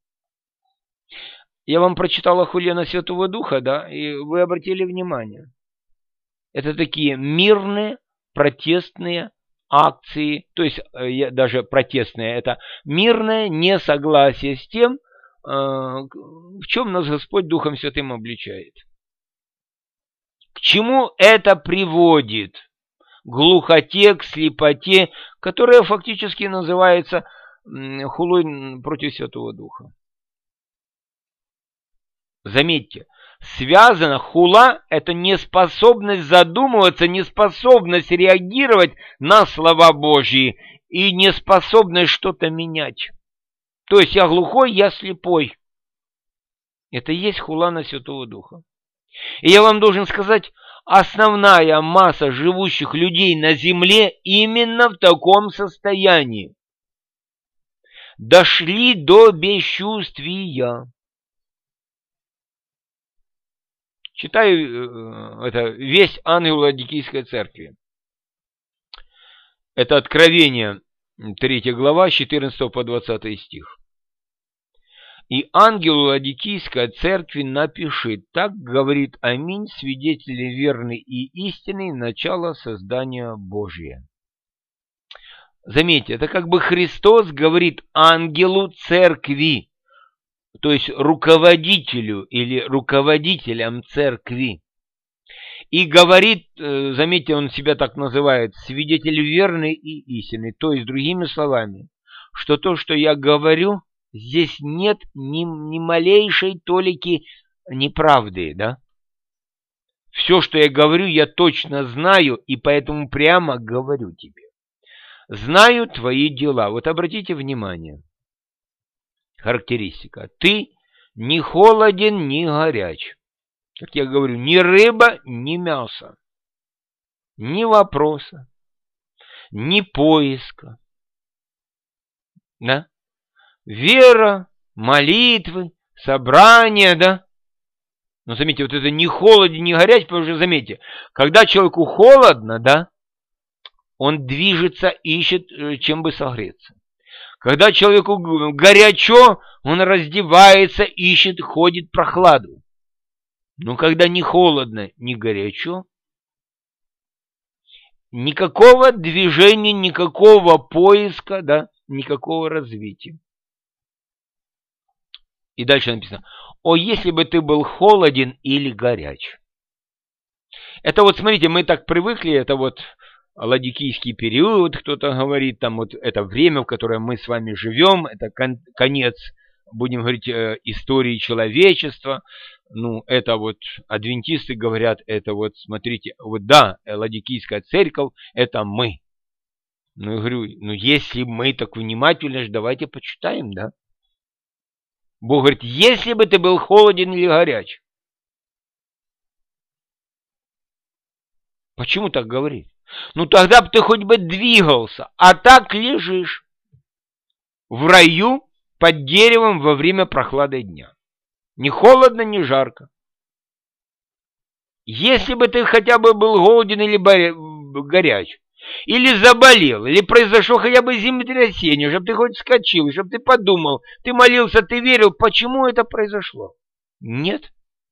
Я вам прочитал о хуле Святого Духа, да, и вы обратили внимание. Это такие мирные, протестные акции, то есть даже протестные, это мирное несогласие с тем, в чем нас Господь Духом Святым обличает. К чему это приводит? К глухоте, к слепоте, которая фактически называется хулой против Святого Духа. Заметьте, связано хула – это неспособность задумываться, неспособность реагировать на слова Божьи и неспособность что-то менять. То есть я глухой, я слепой. Это и есть хула на Святого Духа. И я вам должен сказать, основная масса живущих людей на земле именно в таком состоянии. Дошли до бесчувствия. Читаю это «Весть ангелу Ладикийской церкви». Это Откровение, 3 глава, с 14 по 20 стих. «И ангелу Ладикийской церкви напиши, так говорит Аминь, свидетели верный и истинный, начало создания Божия». Заметьте, это как бы Христос говорит ангелу церкви, то есть руководителю или руководителям церкви. И говорит, заметьте, он себя так называет, свидетель верный и истинный. То есть, другими словами, что то, что я говорю, здесь нет ни малейшей толики неправды, да? Все, что я говорю, я точно знаю, и поэтому прямо говорю тебе. Знаю твои дела. Вот обратите внимание. Характеристика. Ты не холоден, не горяч. Как я говорю, ни рыба, ни мясо. Ни вопроса. Ни поиска. Да? Вера, молитвы, собрания, да? Но заметьте, вот это не холоден, не горяч, потому что, заметьте, когда человеку холодно, да, он движется, ищет, чем бы согреться. Когда человеку горячо, он раздевается, ищет, ходит прохладу. Но когда не холодно, не горячо, никакого движения, никакого поиска, да, никакого развития. И дальше написано: «О, если бы ты был холоден или горяч». Это вот, смотрите, мы так привыкли, это вот ладикийский период, кто-то говорит, там вот это время, в которое мы с вами живем, это конец, будем говорить, истории человечества. Ну, это вот адвентисты говорят, это вот, смотрите, вот да, ладикийская церковь, это мы. Ну, я говорю, ну, если мы так внимательно, давайте почитаем, да. Бог говорит, если бы ты был холоден или горяч. Почему так говорит? Ну, тогда бы ты хоть бы двигался, а так лежишь в раю под деревом во время прохлады дня. Ни холодно, ни жарко. Если бы ты хотя бы был голоден или горяч, или заболел, или произошло хотя бы землетрясение, чтобы ты хоть вскочил, чтобы ты подумал, ты молился, ты верил, почему это произошло? Нет.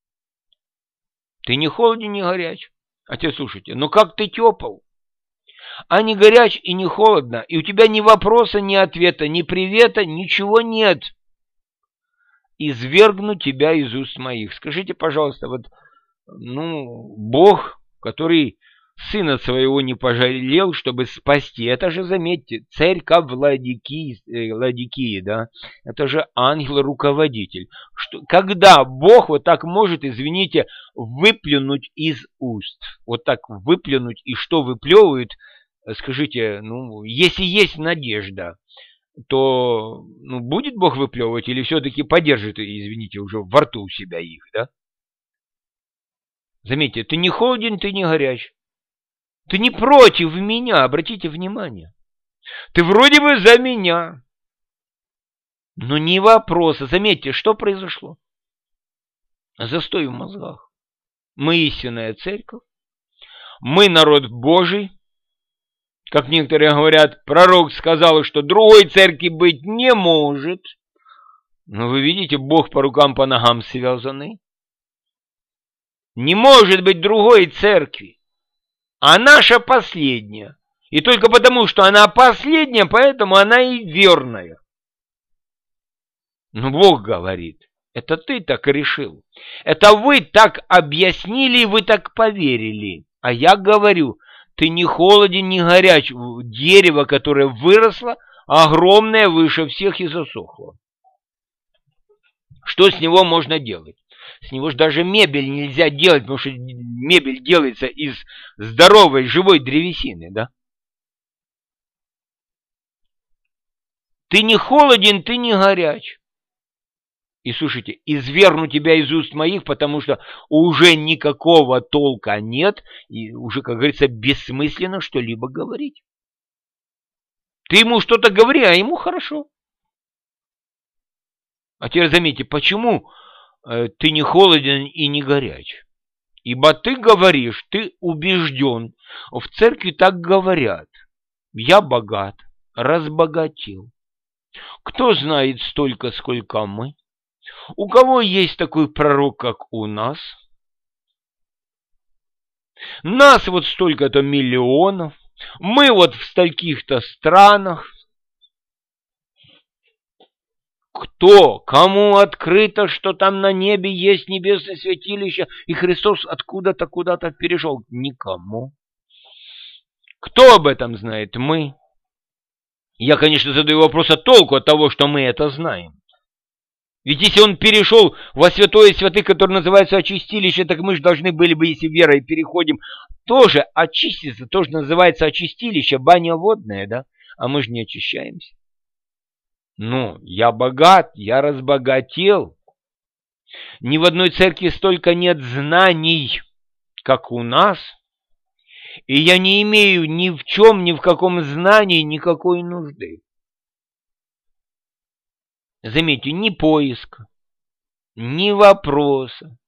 Ты не холоден, не горяч. А теперь слушайте, ну как ты тепл? А не горяч и не холодно, и у тебя ни вопроса, ни ответа, ни привета, ничего нет. Извергну тебя из уст моих. Скажите, пожалуйста, вот, ну, Бог, который Сына Своего не пожалел, чтобы спасти, это же, заметьте, церковь Ладикии, да, это же ангел-руководитель. Когда Бог вот так может, извините, выплюнуть из уст, вот так выплюнуть, и что выплевывает, скажите, ну, если есть надежда, то ну, будет Бог выплевывать или все-таки подержит, извините, уже во рту у себя их, да? Заметьте, ты не холоден, ты не горяч. Ты не против меня, обратите внимание. Ты вроде бы за меня. Но не вопроса. Заметьте, что произошло? Застой в мозгах. Мы истинная церковь. Мы народ Божий. Как некоторые говорят, пророк сказал, что другой церкви быть не может. Но вы видите, Бог по рукам, по ногам связанный. Не может быть другой церкви. а наша последняя. И только потому, что она последняя, поэтому она и верная. Но Бог говорит, это ты так решил. Это вы так объяснили, и вы так поверили. А я говорю, ты не холоден, не горяч. Дерево, которое выросло, огромное, выше всех и засохло. Что с него можно делать? С него же даже мебель нельзя делать, потому что мебель делается из здоровой, живой древесины, да? Ты не холоден, ты не горяч. И слушайте, изверну тебя из уст моих, потому что уже никакого толка нет, и уже, как говорится, бессмысленно что-либо говорить. Ты ему что-то говори, а ему хорошо. А теперь заметьте, почему ты не холоден и не горяч? Ибо ты говоришь, ты убежден. В церкви так говорят. Я богат, разбогател. Кто знает столько, сколько мы? У кого есть такой пророк, как у нас? Нас вот столько-то миллионов. Мы вот в стольких-то странах. Кто? Кому открыто, что там на небе есть небесное святилище, и Христос откуда-то куда-то перешел? Никому. Кто об этом знает? Мы. Я, конечно, задаю вопрос, а толку от того, что мы это знаем? Ведь если он перешел во святое святых, которое называется очистилище, так мы же должны были бы, если верой переходим, тоже очиститься, тоже называется очистилище, баня водная, да? А мы же не очищаемся. Ну, я богат, я разбогател. Ни в одной церкви столько нет знаний, как у нас. И я не имею ни в чем, ни в каком знании никакой нужды. Заметьте, ни поиска, ни вопроса.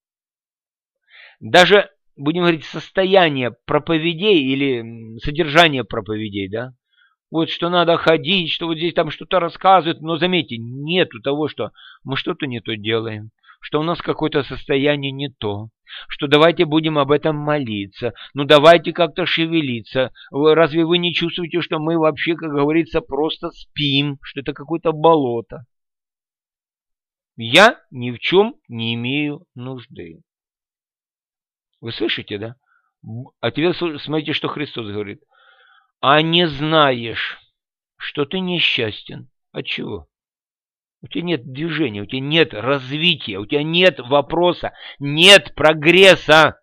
Даже, будем говорить, состояние проповедей или содержание проповедей, да? Вот что надо ходить, что вот здесь там что-то рассказывают, но заметьте, нету того, что мы что-то не то делаем, что у нас какое-то состояние не то, что давайте будем об этом молиться, ну давайте как-то шевелиться. Разве вы не чувствуете, что мы вообще, как говорится, просто спим, что это какое-то болото? Я ни в чем не имею нужды. Вы слышите, да? А теперь смотрите, что Христос говорит. А не знаешь, что ты несчастен. От чего? У тебя нет движения, у тебя нет развития, у тебя нет вопроса, нет прогресса.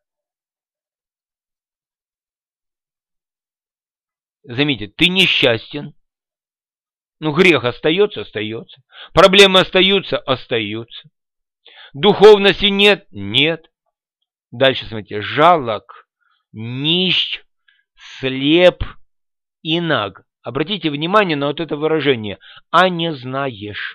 Заметьте, ты несчастен. Ну, грех остается, остается. Проблемы остаются, остаются. Духовности нет, нет. Дальше смотрите, жалок, нищ, слеп и наг. Обратите внимание на вот это выражение. А не знаешь.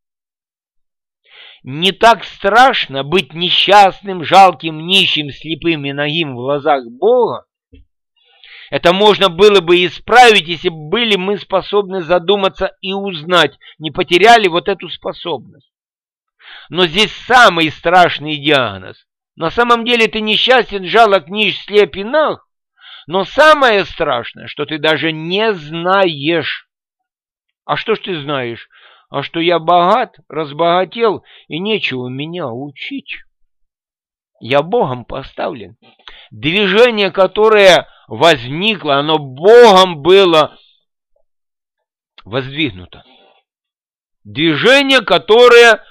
Не так страшно быть несчастным, жалким, нищим, слепым и нагим в глазах Бога. Это можно было бы исправить, если бы были мы способны задуматься и узнать, не потеряли вот эту способность. Но здесь самый страшный диагноз. На самом деле ты несчастен, жалок, нищ, слеп и наг. Но самое страшное, что ты даже не знаешь. А что ж ты знаешь? А что я богат, разбогател, и нечего меня учить. Я Богом поставлен. Движение, которое возникло, оно Богом было воздвигнуто. Движение, которое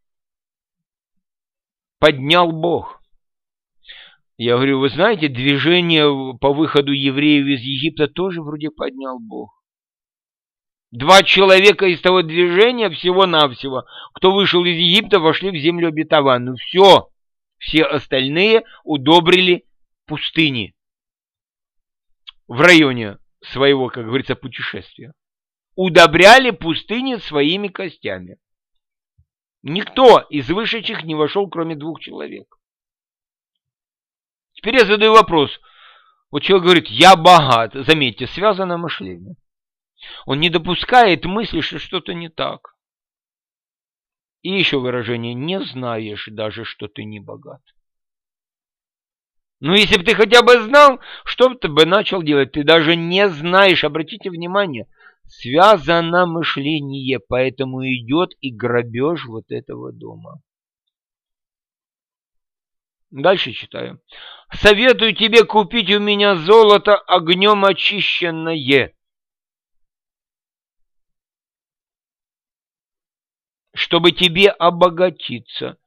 поднял Бог. Я говорю, вы знаете, движение по выходу евреев из Египта тоже вроде поднял Бог. 2 человека из того движения всего-навсего, кто вышел из Египта, вошли в землю обетованную. Все остальные удобрили пустыни в районе своего, как говорится, путешествия. Удобряли пустыни своими костями. Никто из вышедших не вошел, кроме 2 человек. Теперь я задаю вопрос. Вот человек говорит, я богат. Заметьте, связано мышление. Он не допускает мысли, что что-то не так. И еще выражение, не знаешь даже, что ты не богат. Ну, если бы ты хотя бы знал, что ты бы начал делать? Ты даже не знаешь, обратите внимание, связано мышление, поэтому идет и грабеж вот этого дома. Дальше читаю. Советую тебе купить у меня золото огнем очищенное, чтобы тебе обогатиться.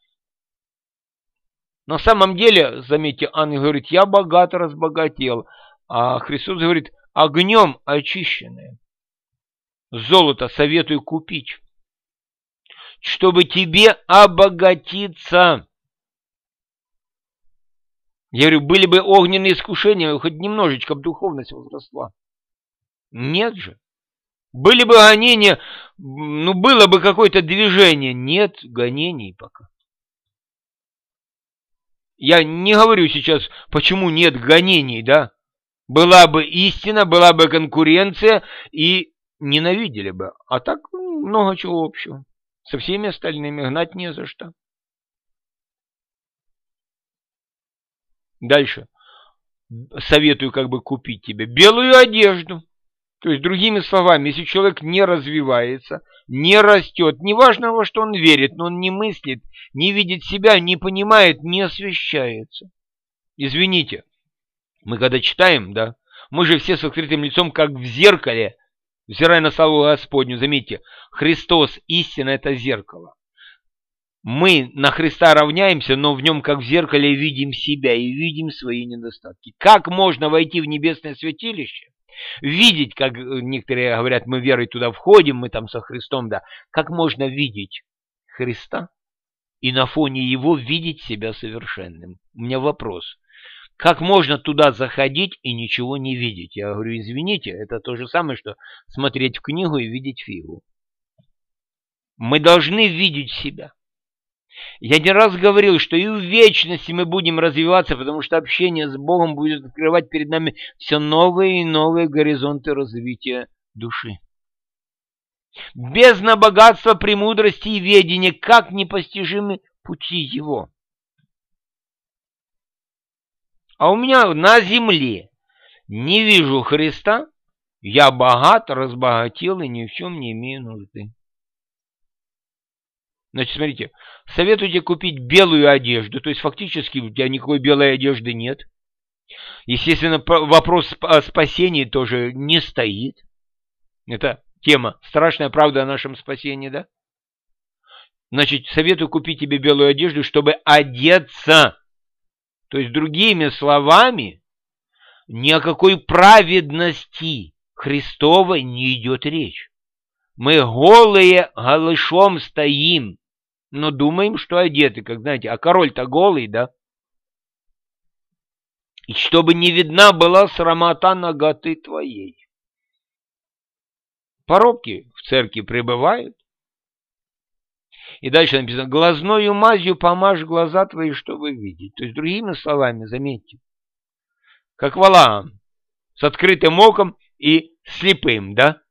На самом деле, заметьте, ангел говорит, я богато разбогател, а Христос говорит, огнем очищенное. Золото советую купить, чтобы тебе обогатиться. Я говорю, были бы огненные искушения, хоть немножечко бы духовность возросла. Нет же. Были бы гонения, ну было бы какое-то движение. Нет гонений пока. Я не говорю сейчас, почему нет гонений, да? Была бы истина, была бы конкуренция, и ненавидели бы. А так много чего общего. Со всеми остальными гнать не за что. Дальше. Советую как бы купить тебе белую одежду. То есть, другими словами, если человек не развивается, не растет, неважно во что он верит, но он не мыслит, не видит себя, не понимает, не освящается. Извините, мы когда читаем, да, мы же все с открытым лицом, как в зеркале, взирая на славу Господню. Заметьте, Христос, истина, это зеркало. Мы на Христа равняемся, но в нем, как в зеркале, видим себя и видим свои недостатки. Как можно войти в небесное святилище, видеть, как некоторые говорят, мы верой туда входим, мы там со Христом, да. Как можно видеть Христа и на фоне Его видеть себя совершенным? У меня вопрос. Как можно туда заходить и ничего не видеть? Я говорю, извините, это то же самое, что смотреть в книгу и видеть фигу. Мы должны видеть себя. Я не раз говорил, что и в вечности мы будем развиваться, потому что общение с Богом будет открывать перед нами все новые и новые горизонты развития души. Бездна богатства, премудрости и ведения, как непостижимы пути Его. А у меня на земле не вижу Христа, я богат, разбогател и ни в чем не имею нужды. Значит, смотрите, советую тебе купить белую одежду, то есть фактически у тебя никакой белой одежды нет. Естественно, вопрос о спасении тоже не стоит. Это тема «Страшная правда о нашем спасении», да? Значит, советую купить тебе белую одежду, чтобы одеться. То есть, другими словами, ни о какой праведности Христовой не идет речь. Мы голые голышом стоим, но думаем, что одеты, как знаете, а король-то голый, да? И чтобы не видна была срамота наготы твоей. Поробки в церкви пребывают. И дальше написано, глазною мазью помажь глаза твои, чтобы видеть. То есть, другими словами, заметьте, как Валаам, с открытым оком и слепым, да?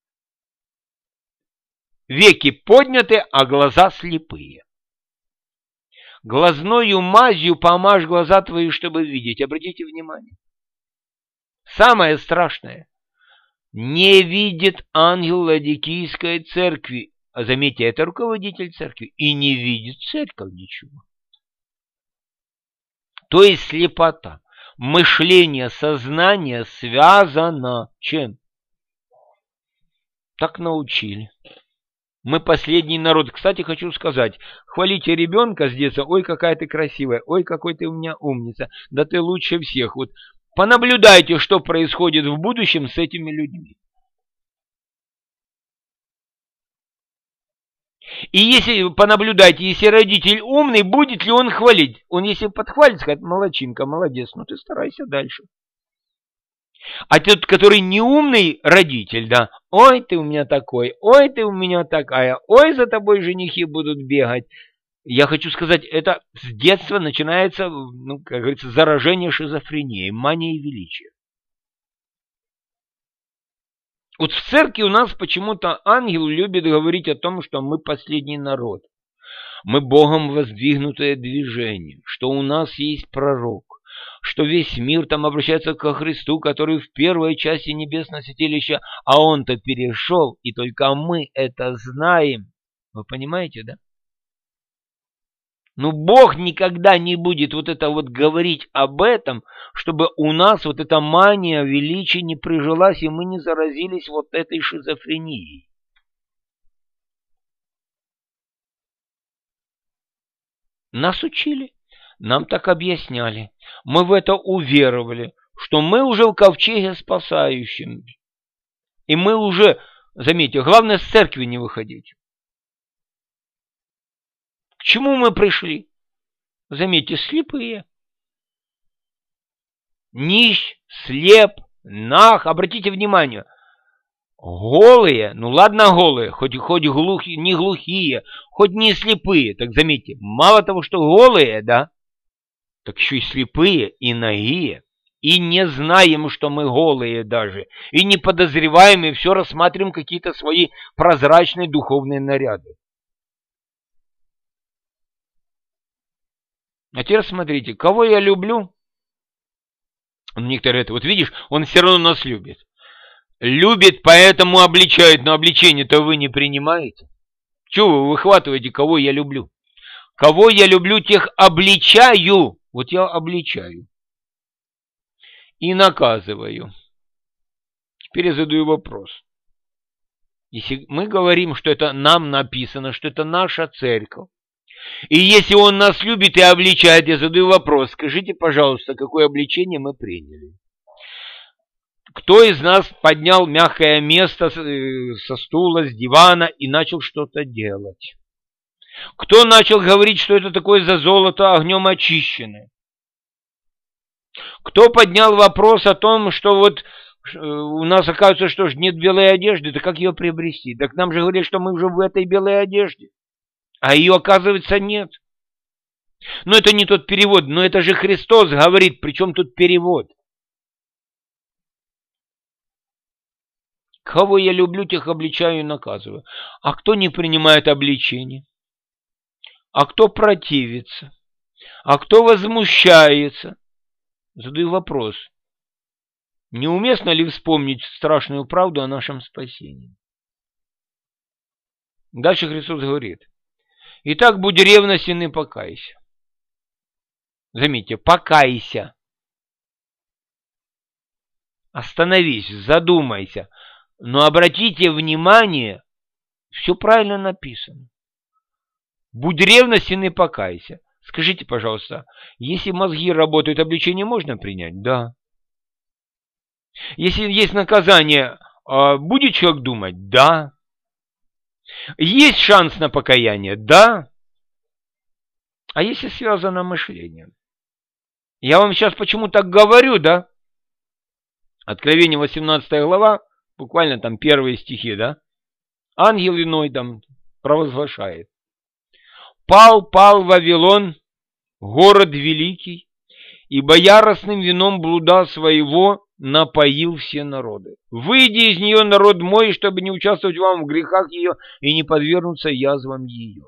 Веки подняты, а глаза слепые. Глазною мазью помажь глаза твои, чтобы видеть. Обратите внимание. Самое страшное. Не видит ангел Ладикийской церкви. А заметьте, это руководитель церкви. И не видит церковь ничего. То есть слепота. Мышление, сознание связано чем? Так научили. Мы последний народ. Кстати, хочу сказать, хвалите ребенка с детства, ой, какая ты красивая, ой, какой ты у меня умница, да ты лучше всех. Вот понаблюдайте, что происходит в будущем с этими людьми. И если понаблюдайте, если родитель умный, будет ли он хвалить? Он если подхвалит, скажет, молодчинка, молодец, ну ты старайся дальше. А тот, который неумный родитель, да, ой, ты у меня такой, ой, ты у меня такая, ой, за тобой женихи будут бегать. Я хочу сказать, это с детства начинается, ну, как говорится, заражение шизофренией, манией величия. Вот в церкви у нас почему-то ангел любит говорить о том, что мы последний народ. Мы Богом воздвигнутое движение, что у нас есть пророк, что весь мир там обращается ко Христу, который в первой части небесного святилища, а он-то перешел, и только мы это знаем. Вы понимаете, да? Ну, Бог никогда не будет вот это вот говорить об этом, чтобы у нас вот эта мания величия не прижилась, и мы не заразились вот этой шизофренией. Нас учили, нам так объясняли. Мы в это уверовали, что мы уже в ковчеге спасающем. И мы уже, заметьте, главное с церкви не выходить. К чему мы пришли? Заметьте, слепые. Нищ, слеп, наг. Обратите внимание. Голые, ну ладно голые, хоть глухие, не глухие, хоть не слепые. Так заметьте, мало того, что голые, да, так еще и слепые, и нагие. И не знаем, что мы голые даже. И не подозреваем, и все рассматриваем какие-то свои прозрачные духовные наряды. А теперь смотрите, кого я люблю? Некоторые это, вот видишь, он все равно нас любит. Любит, поэтому обличает, но обличение-то вы не принимаете. Чего вы выхватываете, кого я люблю? Кого я люблю, тех обличаю. Вот я обличаю. И наказываю. Теперь я задаю вопрос. Если мы говорим, что это нам написано, что это наша церковь, и если он нас любит и обличает, я задаю вопрос. Скажите, пожалуйста, какое обличение мы приняли? Кто из нас поднял мягкое место со стула, с дивана и начал что-то делать? Кто начал говорить, что это такое за золото огнем очищенное? Кто поднял вопрос о том, что вот у нас, оказывается, что ж нет белой одежды, да как ее приобрести? Так нам же говорили, что мы уже в этой белой одежде. А ее, оказывается, нет. Но это не тот перевод, но это же Христос говорит, причем тут перевод. Кого я люблю, тех обличаю и наказываю. А кто не принимает обличение? А кто противится? А кто возмущается? Задаю вопрос. Неуместно ли вспомнить страшную правду о нашем спасении? Дальше Христос говорит. Итак, будь ревностен и покайся. Заметьте, покайся. Остановись, задумайся. Но обратите внимание, все правильно написано. Будь ревностен и покайся. Скажите, пожалуйста, если мозги работают, обличение можно принять? Да. Если есть наказание, будет человек думать? Да. Есть шанс на покаяние? Да. А если связано мышление? Я вам сейчас почему так говорю, да? Откровение 18 глава, буквально там первые стихи, да? Ангел иной там провозглашает. Пал Вавилон, город великий, ибо яростным вином блуда своего напоил все народы. Выйди из нее, народ мой, чтобы не участвовать вам в грехах ее и не подвергнуться язвам ее.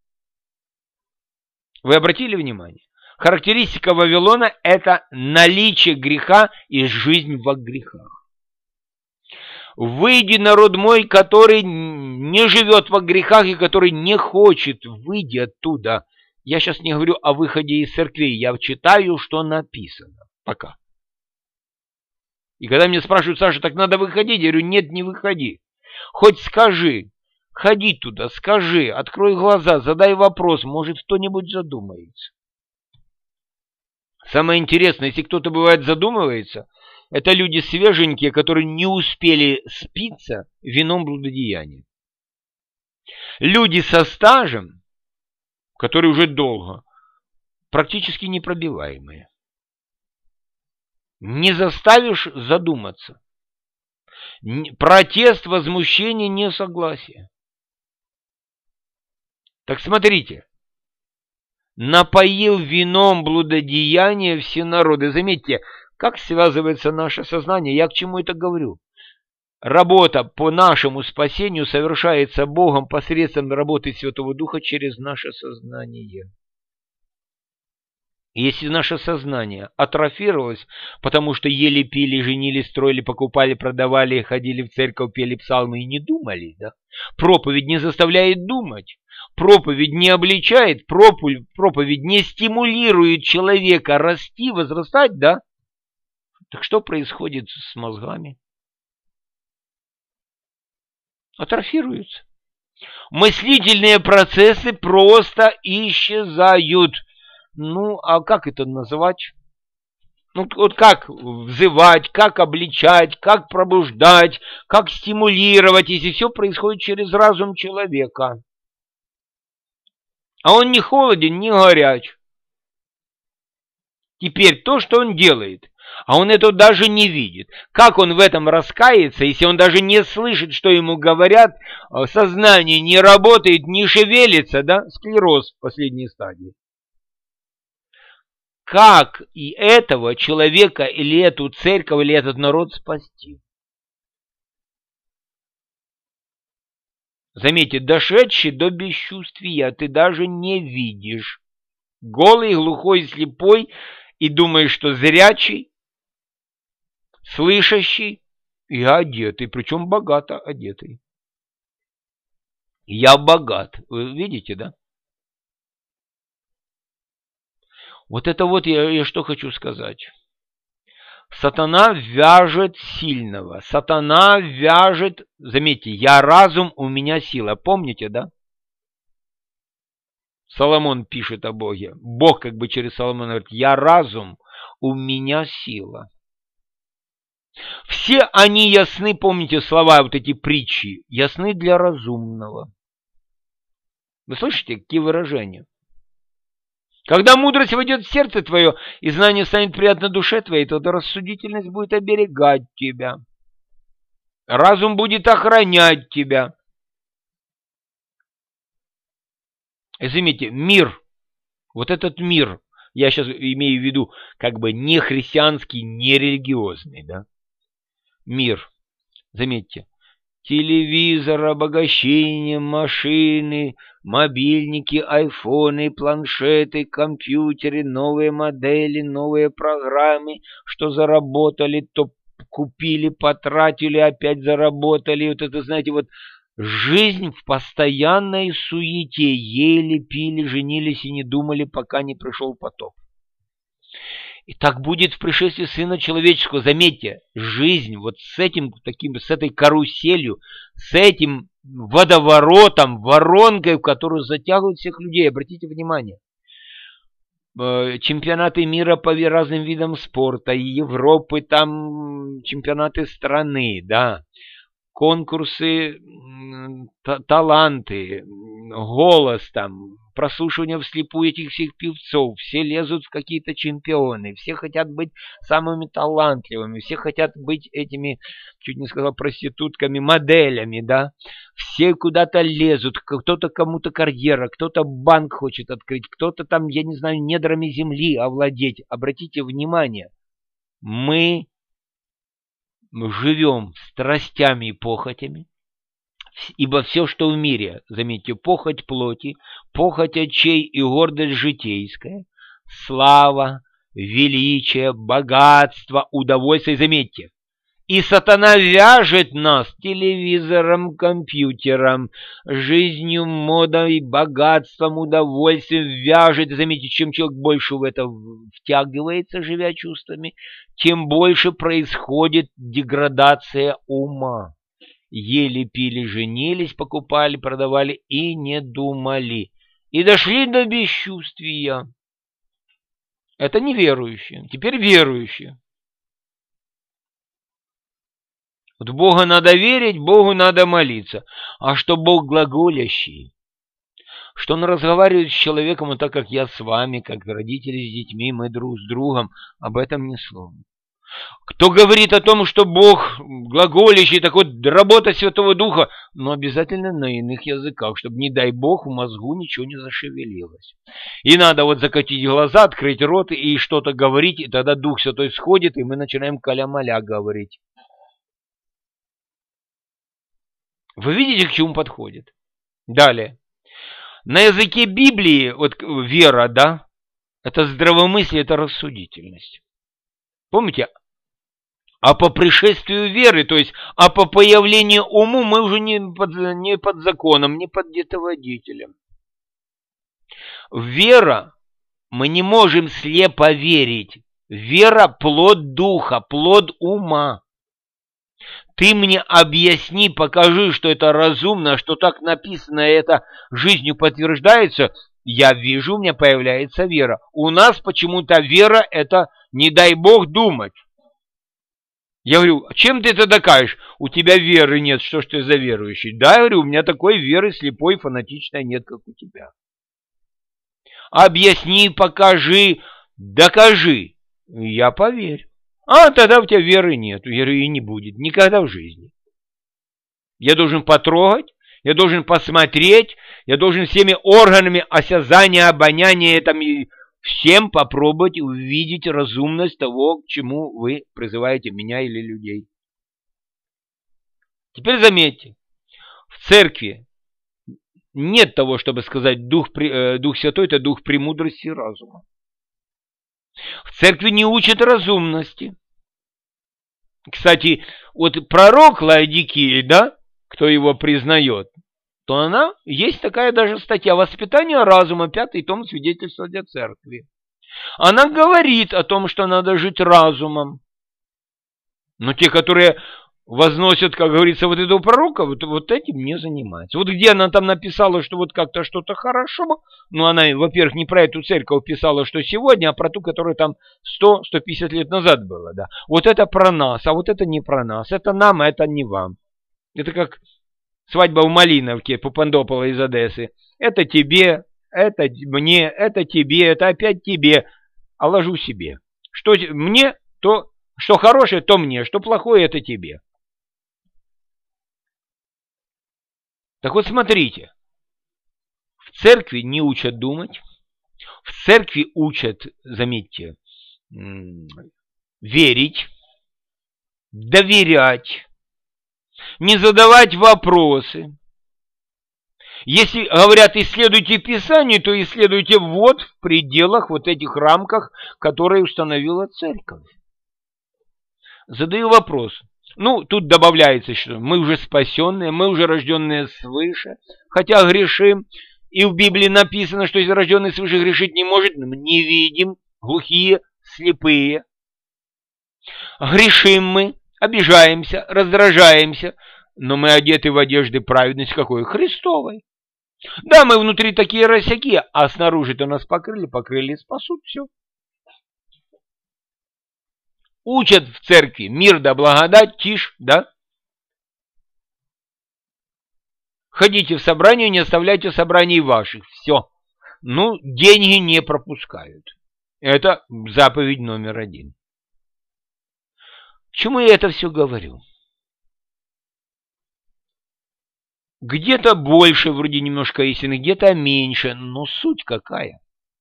Вы обратили внимание? Характеристика Вавилона – это наличие греха и жизнь во грехах. Выйди, народ мой, который не живет во грехах и который не хочет, выйди оттуда. Я сейчас не говорю о выходе из церквей, я читаю, что написано. Пока. И когда меня спрашивают, Саша, так надо выходить, я говорю, нет, не выходи. Хоть скажи, ходи туда, скажи, открой глаза, задай вопрос, может кто-нибудь задумается. Самое интересное, если кто-то бывает задумывается, это люди свеженькие, которые не успели спиться вином блудодеяния. Люди со стажем, которые уже долго, практически непробиваемые. Не заставишь задуматься. Протест, возмущение, несогласие. Так смотрите. Напоил вином блудодеяния все народы. Заметьте, как связывается наше сознание. Я к чему это говорю? Работа по нашему спасению совершается Богом посредством работы Святого Духа через наше сознание. Если наше сознание атрофировалось, потому что ели, пили, женились, строили, покупали, продавали, ходили в церковь, пели псалмы и не думали, да? Проповедь не заставляет думать, проповедь не обличает, проповедь не стимулирует человека расти, возрастать, да? Так что происходит с мозгами? Атрофируются. Мыслительные процессы просто исчезают. Ну, а как это называть? Ну, вот как взывать, как обличать, как пробуждать, как стимулировать, если все происходит через разум человека. А он не холоден, не горяч. Теперь то, что он делает, а он это даже не видит. Как он в этом раскается, если он даже не слышит, что ему говорят, сознание не работает, не шевелится, да? Склероз в последней стадии. Как и этого человека, или эту церковь, или этот народ спасти? Заметьте, дошедший до бесчувствия, ты даже не видишь. Голый, глухой, слепой, и думаешь, что зрячий, слышащий и одетый, причем богато одетый. Я богат, вы видите, да? Вот это вот я что хочу сказать. Сатана вяжет сильного. Сатана вяжет, заметьте, я разум, у меня сила. Помните, да? Соломон пишет о Боге. Бог как бы через Соломона говорит, я разум, у меня сила. Все они ясны, помните слова, вот эти притчи, ясны для разумного. Вы слышите, какие выражения? Когда мудрость войдет в сердце твое, и знание станет приятно душе твоей, то рассудительность будет оберегать тебя. Разум будет охранять тебя. И заметьте, мир, вот этот мир, я сейчас имею в виду как бы не христианский, не религиозный, да? Мир, заметьте, телевизор, обогащение, машины, мобильники, айфоны, планшеты, компьютеры, новые модели, новые программы, что заработали, то купили, потратили, опять заработали. Вот это, знаете, вот жизнь в постоянной суете. Ели, пили, женились и не думали, пока не пришел потоп. И так будет в пришествии Сына Человеческого. Заметьте, жизнь вот с этим, с этой каруселью, с этим водоворотом, воронкой, в которую затягивают всех людей. Обратите внимание. Чемпионаты мира по разным видам спорта, Европы, там чемпионаты страны, да. Конкурсы, таланты, голос там, прослушивание вслепую этих всех певцов, все лезут в какие-то чемпионы, все хотят быть самыми талантливыми, все хотят быть этими, чуть не сказал, проститутками, моделями, да, все куда-то лезут, кто-то кому-то карьера, кто-то банк хочет открыть, кто-то там, я не знаю, недрами земли овладеть. Обратите внимание, мы живем страстями и похотями, ибо все, что в мире, заметьте, похоть плоти, похоть очей и гордость житейская, слава, величие, богатство, удовольствие, заметьте, и сатана вяжет нас телевизором, компьютером, жизнью, модой, богатством, удовольствием, вяжет. Заметьте, чем человек больше в это втягивается, живя чувствами, тем больше происходит деградация ума. Ели, пили, женились, покупали, продавали и не думали. И дошли до бесчувствия. Это неверующие. Теперь верующие. Вот Бога надо верить, Богу надо молиться. А что Бог глаголящий, что Он разговаривает с человеком, вот так, как я с вами, как родители с детьми, мы друг с другом, об этом ни слова. Кто говорит о том, что Бог глаголящий, так вот, работа Святого Духа, но обязательно на иных языках, чтобы, не дай Бог, в мозгу ничего не зашевелилось. И надо вот закатить глаза, открыть рот и что-то говорить, и тогда Дух Святой сходит, и мы начинаем каля-маля говорить. Вы видите, к чему подходит? Далее. На языке Библии, вот вера, да, Это здравомыслие, это рассудительность. Помните? А по пришествию веры, то есть, а по появлению уму мы уже не под законом, не под детоводителем. Вера, мы не можем слепо верить. Вера – плод духа, плод ума. Ты мне объясни, покажи, что это разумно, что так написано, и это жизнью подтверждается. Я вижу, у меня появляется вера. У нас почему-то вера – это не дай Бог думать. Я говорю, чем ты это докажешь? У тебя веры нет, что ж ты за верующий? Да, я говорю, у меня такой веры слепой, фанатичной нет, как у тебя. Объясни, покажи, докажи. Я поверю. А тогда у тебя веры нет. Я говорю, и не будет. Никогда в жизни. Я должен потрогать, я должен посмотреть, я должен всеми органами осязания, обоняния, там, всем попробовать увидеть разумность того, к чему вы призываете меня или людей. Теперь заметьте, в церкви нет того, чтобы сказать, Дух Святой – это Дух премудрости и разума. В церкви не учат разумности. Кстати, вот пророк Лаодикии, да, кто его признает, то она, есть такая даже статья «Воспитание разума», 5-й том свидетельства для церкви. Она говорит о том, что надо жить разумом. Но те, которые возносят, как говорится, вот этого пророка, вот этим не занимаются. Вот где она там написала, что вот как-то что-то хорошо, ну она, во-первых, не про эту церковь писала, что сегодня, а про ту, которая там 100-150 лет назад была, да. Вот это про нас, а вот это не про нас. Это нам, а это не вам. Это как свадьба в Малиновке, Папандопола из Одессы. Это тебе, это мне, это тебе, это опять тебе, а ложу себе. Что мне, то, что хорошее, то мне, что плохое, это тебе. Так вот смотрите, в церкви не учат думать, в церкви учат, заметьте, верить, доверять, не задавать вопросы. Если говорят, исследуйте Писание, то исследуйте вот в пределах, вот этих рамках, которые установила церковь. Задаю вопрос. Ну, тут добавляется, что мы уже спасенные, мы уже рожденные свыше, хотя грешим. И в Библии написано, что если рожденный свыше грешить не может, мы не видим, глухие, слепые. Грешим мы, обижаемся, раздражаемся, но мы одеты в одежды праведности какой? Христовой. Да, мы внутри такие росяки, а снаружи-то нас покрыли и спасут, все. Учат в церкви мир да благодать, тишь, да? Ходите в собрание, не оставляйте собраний ваших, все. Ну, деньги не пропускают. Это заповедь номер 1. К чему я это все говорю? Где-то больше, вроде немножко истины, где-то меньше, но суть какая?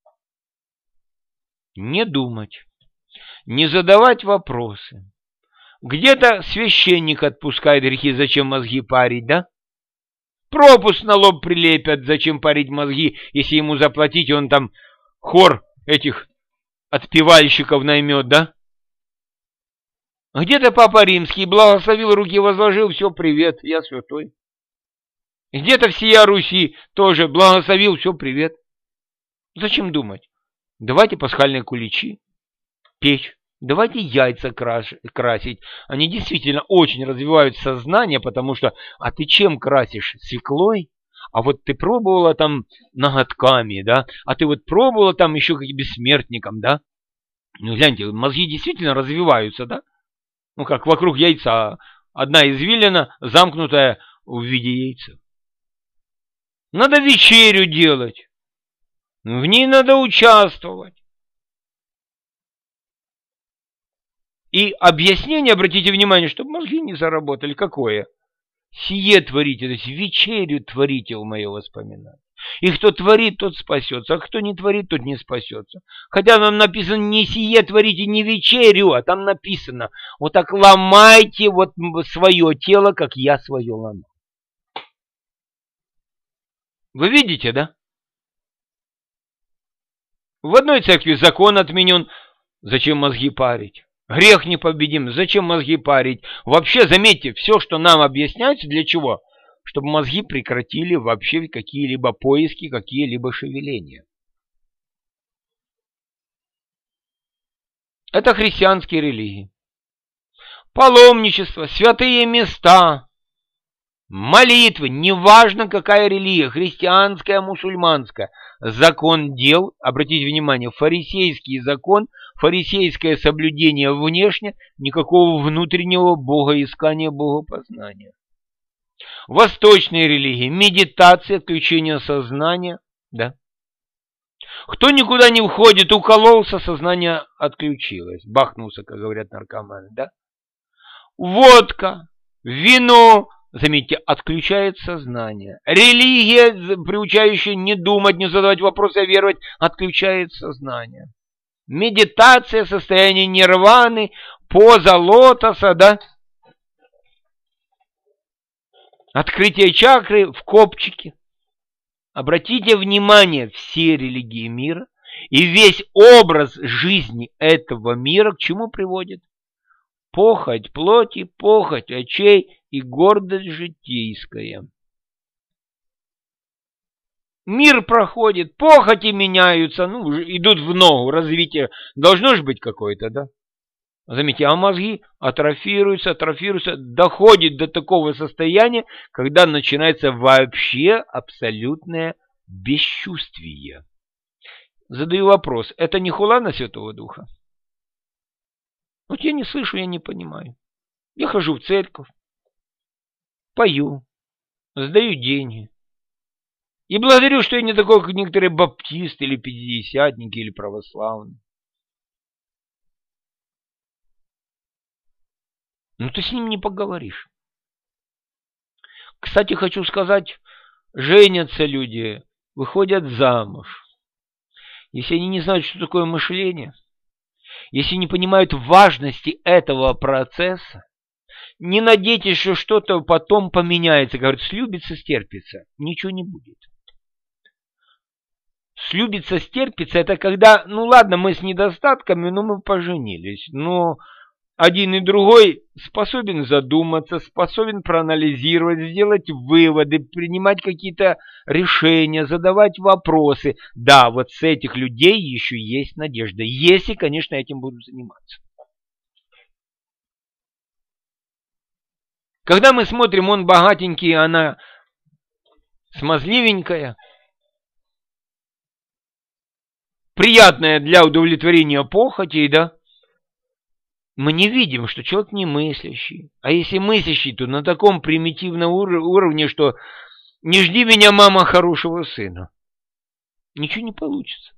Не думать, не задавать вопросы. Где-то священник отпускает грехи, зачем мозги парить, да? Пропуск на лоб прилепят, зачем парить мозги, если ему заплатить, он там хор этих отпевальщиков наймет, да? Где-то Папа Римский благословил, руки возложил, все, привет, я святой. Где-то всея Руси тоже благословил, все, привет. Зачем думать? Давайте пасхальные куличи печь, давайте яйца красить. Они действительно очень развивают сознание, потому что, а ты чем красишь? Свеклой? А вот ты пробовала там ноготками, да? А ты вот пробовала там еще как бессмертником, да? Ну, гляньте, мозги действительно развиваются, да? Ну, как вокруг яйца одна извилина, замкнутая в виде яйца. Надо вечерю делать. В ней надо участвовать. И объяснение, обратите внимание, чтобы мозги не заработали. Какое? Сие творите, то есть вечерю творите в мое воспоминание. И кто творит, тот спасется, а кто не творит, тот не спасется. Хотя там написано не сие творите, не вечерю, а там написано вот так ломайте вот свое тело, как я свое ломаю. Вы видите, да? В одной церкви закон отменен, зачем мозги парить? Грех непобедим, зачем мозги парить? Вообще, заметьте, все, что нам объясняется, для чего? Чтобы мозги прекратили вообще какие-либо поиски, какие-либо шевеления. Это христианские религии. Паломничество, святые места, молитвы, неважно какая религия, христианская, мусульманская. Закон дел, обратите внимание, фарисейский закон, фарисейское соблюдение внешне, никакого внутреннего богоискания, богопознания. Восточные религии, медитация, отключение сознания, да. Кто никуда не входит, укололся, сознание отключилось, бахнулся, как говорят наркоманы, да. Водка, вино, заметьте, отключает сознание. Религия, приучающая не думать, не задавать вопросы, а веровать, отключает сознание. Медитация, состояние нирваны, поза лотоса, да. Открытие чакры в копчике. Обратите внимание, все религии мира и весь образ жизни этого мира к чему приводит? Похоть плоти, похоть очей и гордость житейская. Мир проходит, похоти меняются, идут в ногу, развитие должно же быть какое-то, да? Заметьте, а мозги атрофируются, доходит до такого состояния, когда начинается вообще абсолютное бесчувствие. Задаю вопрос, это не хула на Святого Духа? Вот я не слышу, я не понимаю. Я хожу в церковь, пою, сдаю деньги. И благодарю, что я не такой, как некоторые баптисты, или пятидесятники, или православные. Ты с ним не поговоришь. Кстати, хочу сказать, женятся люди, выходят замуж. Если они не знают, что такое мышление, если не понимают важности этого процесса, не надейтесь, что что-то потом поменяется. Говорят, слюбится, стерпится. Ничего не будет. Слюбится, стерпится, это когда, ладно, мы с недостатками, но мы поженились. Но один и другой способен задуматься, способен проанализировать, сделать выводы, принимать какие-то решения, задавать вопросы. Да, вот с этих людей еще есть надежда, если, конечно, этим будут заниматься. Когда мы смотрим, он богатенький, она смазливенькая, приятная для удовлетворения похотей, да, мы не видим, что человек не мыслящий. А если мыслящий, то на таком примитивном уровне, что не жди меня, мама, хорошего сына. Ничего не получится.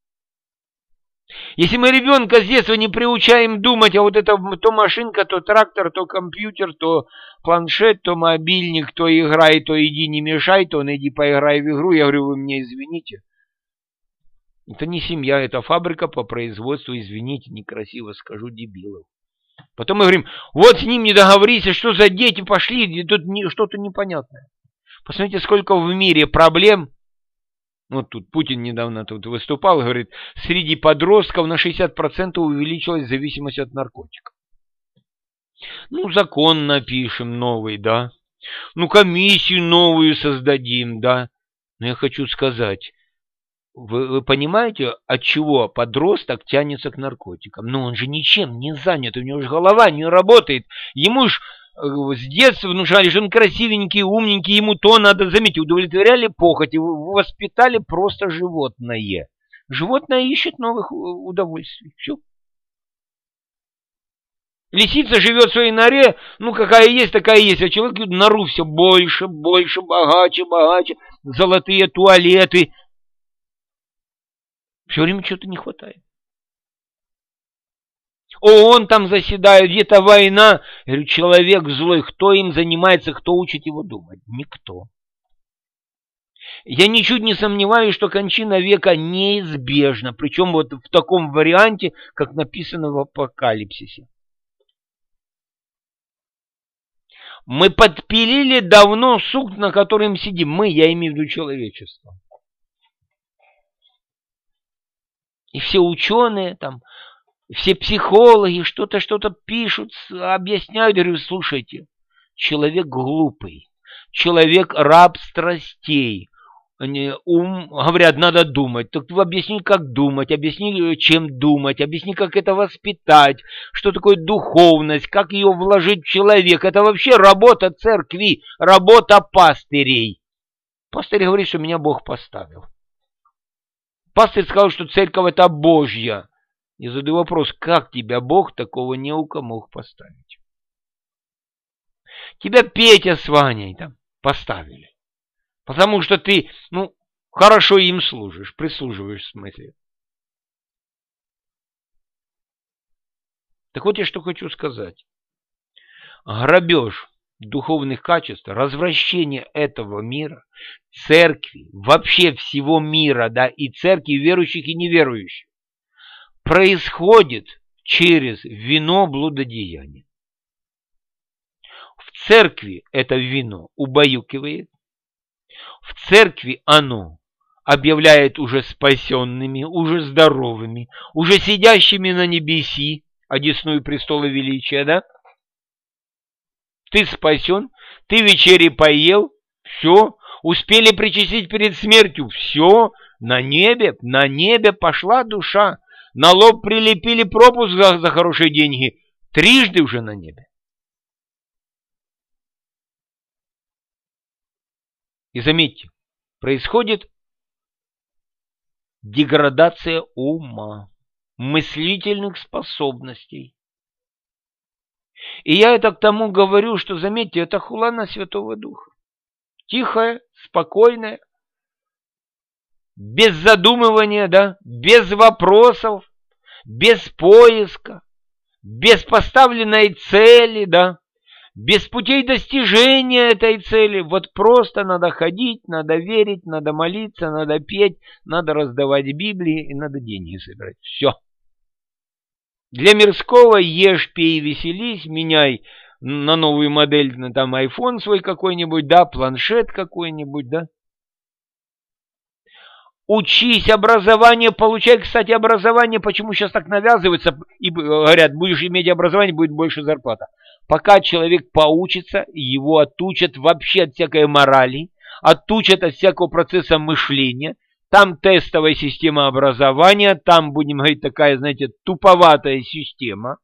Если мы ребенка с детства не приучаем думать, а вот это то машинка, то трактор, то компьютер, то планшет, то мобильник, то играй, то иди не мешай, то иди поиграй в игру, я говорю, вы меня извините. Это не семья, это фабрика по производству, извините, некрасиво скажу, дебилов. Потом мы говорим, вот с ним не договорись, что за дети пошли, тут что-то непонятное. Посмотрите, сколько в мире проблем. Вот тут Путин недавно тут выступал, говорит, среди подростков на 60% увеличилась зависимость от наркотиков. Закон напишем новый, да. Комиссию новую создадим, да. Но я хочу сказать, вы понимаете, от чего подросток тянется к наркотикам? Он же ничем не занят, у него же голова не работает. Ему ж с детства внушали, что он красивенький, умненький, ему то надо, заметьте, удовлетворяли похоть, воспитали просто животное. Животное ищет новых удовольствий. Все. Лисица живет в своей норе, какая есть, такая есть, а человек нору все больше, больше, богаче, богаче, золотые туалеты. Все время что-то не хватает. ООН там заседает, где-то война. Я говорю, человек злой, кто им занимается, кто учит его думать? Никто. Я ничуть не сомневаюсь, что кончина века неизбежна, причем вот в таком варианте, как написано в Апокалипсисе. Мы подпилили давно сук, на котором сидим. Мы, я имею в виду человечество. И все ученые, там, все психологи что-то пишут, объясняют. Я говорю, слушайте, человек глупый, человек раб страстей. Ум, говорят, надо думать. Так объясни, как думать, объясни, чем думать, объясни, как это воспитать, что такое духовность, как ее вложить в человека. Это вообще работа церкви, работа пастырей. Пастырь говорит, что меня Бог поставил. Пастырь сказал, что церковь это Божья. Я задаю вопрос, как тебя Бог такого неука мог поставить? Тебя Петя с Ваней там поставили. Потому что ты, хорошо им служишь, прислуживаешь в смысле. Так вот я что хочу сказать. Грабеж духовных качеств, развращение этого мира, церкви, вообще всего мира, да, и церкви верующих и неверующих, происходит через вино блудодеяния. В церкви это вино убаюкивает, в церкви оно объявляет уже спасенными, уже здоровыми, уже сидящими на небеси, одесную престола величия, да? Ты спасен, ты вечери поел, все, успели причастить перед смертью, все, на небе пошла душа, на лоб прилепили пропуск за хорошие деньги, трижды уже на небе. И заметьте, происходит деградация ума, мыслительных способностей. И я это к тому говорю, что, заметьте, это хула на Святого Духа. Тихая, спокойная, без задумывания, да, без вопросов, без поиска, без поставленной цели, да, без путей достижения этой цели. Вот просто надо ходить, надо верить, надо молиться, надо петь, надо раздавать Библии и надо деньги собирать. Все. Для мирского ешь, пей, веселись, меняй на новую модель, там iPhone свой какой-нибудь, да, планшет какой-нибудь, да. Учись, образование получай. Кстати, образование, почему сейчас так навязывается и говорят, будешь иметь образование, будет больше зарплата. Пока человек поучится, его отучат вообще от всякой морали, отучат от всякого процесса мышления. Там тестовая система образования, там, будем говорить, такая, знаете, туповатая система.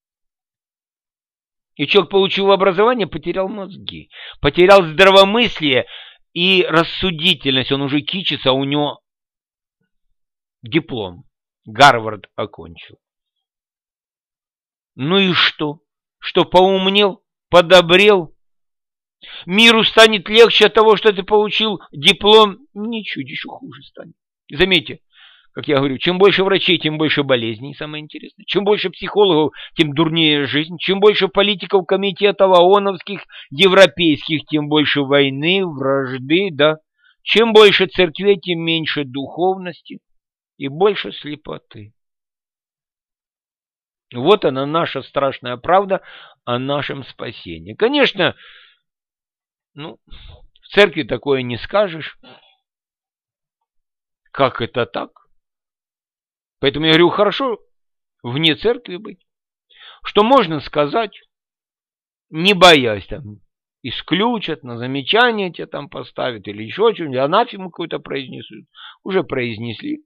И человек, получил образование, потерял мозги, потерял здравомыслие и рассудительность. Он уже кичится, а у него диплом. Гарвард окончил. Ну и что? Что поумнел, подобрел? Миру станет легче от того, что ты получил диплом? Ничуть, еще хуже станет. Заметьте, как я говорю, чем больше врачей, тем больше болезней, самое интересное. Чем больше психологов, тем дурнее жизнь. Чем больше политиков, комитетов, ООНовских, европейских, тем больше войны, вражды, да. Чем больше церквей, тем меньше духовности и больше слепоты. Вот она, наша страшная правда о нашем спасении. Конечно, в церкви такое не скажешь. Как это так? Поэтому я говорю, хорошо вне церкви быть. Что можно сказать, не боясь, там, исключат, на замечание тебя там поставят или еще что-нибудь, анафему какую-то произнесут. Уже произнесли.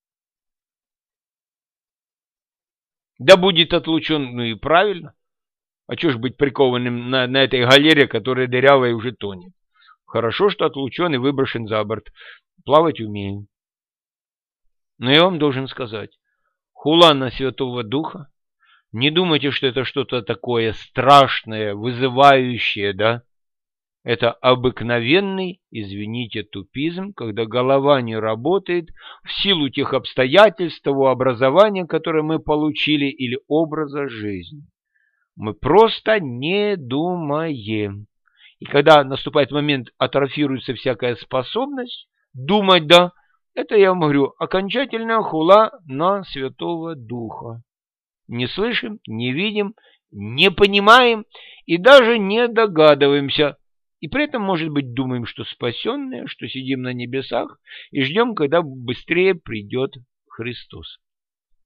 Да будет отлучен, и правильно. А что ж быть прикованным на этой галере, которая дырявая и уже тонет? Хорошо, что отлучен и выброшен за борт. Плавать умею. Но я вам должен сказать, хула на Святого Духа. Не думайте, что это что-то такое страшное, вызывающее, да? Это обыкновенный, извините, тупизм, когда голова не работает в силу тех обстоятельств, того образования, которое мы получили, или образа жизни. Мы просто не думаем. И когда наступает момент, атрофируется всякая способность думать, да, это, я вам говорю, окончательная хула на Святого Духа. Не слышим, не видим, не понимаем и даже не догадываемся. И при этом, может быть, думаем, что спасенные, что сидим на небесах и ждем, когда быстрее придет Христос.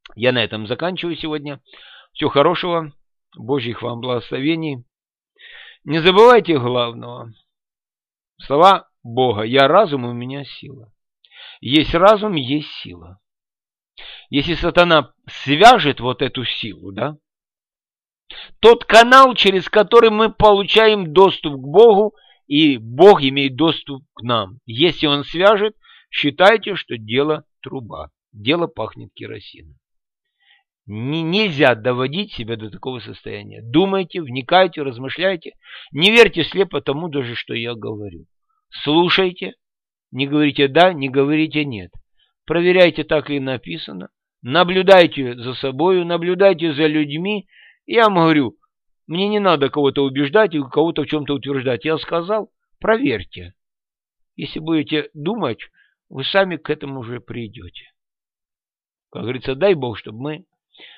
Я на этом заканчиваю сегодня. Всего хорошего, Божьих вам благословений. Не забывайте главного. Слова Бога. Я разум, у меня сила. Есть разум, есть сила. Если сатана свяжет вот эту силу, да, тот канал, через который мы получаем доступ к Богу, и Бог имеет доступ к нам. Если он свяжет, считайте, что дело труба. Дело пахнет керосином. Нельзя доводить себя до такого состояния. Думайте, вникайте, размышляйте. Не верьте слепо тому даже, что я говорю. Слушайте. Не говорите «да», не говорите «нет». Проверяйте, так ли написано. Наблюдайте за собой, наблюдайте за людьми. Я вам говорю, мне не надо кого-то убеждать и кого-то в чем-то утверждать. Я сказал, проверьте. Если будете думать, вы сами к этому уже придете. Как говорится, дай Бог, чтобы мы,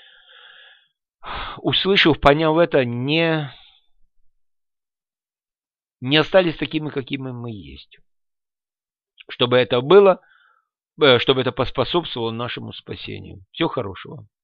услышав, поняв это, не остались такими, какими мы есть. Чтобы это было, чтобы это поспособствовало нашему спасению. Всего хорошего.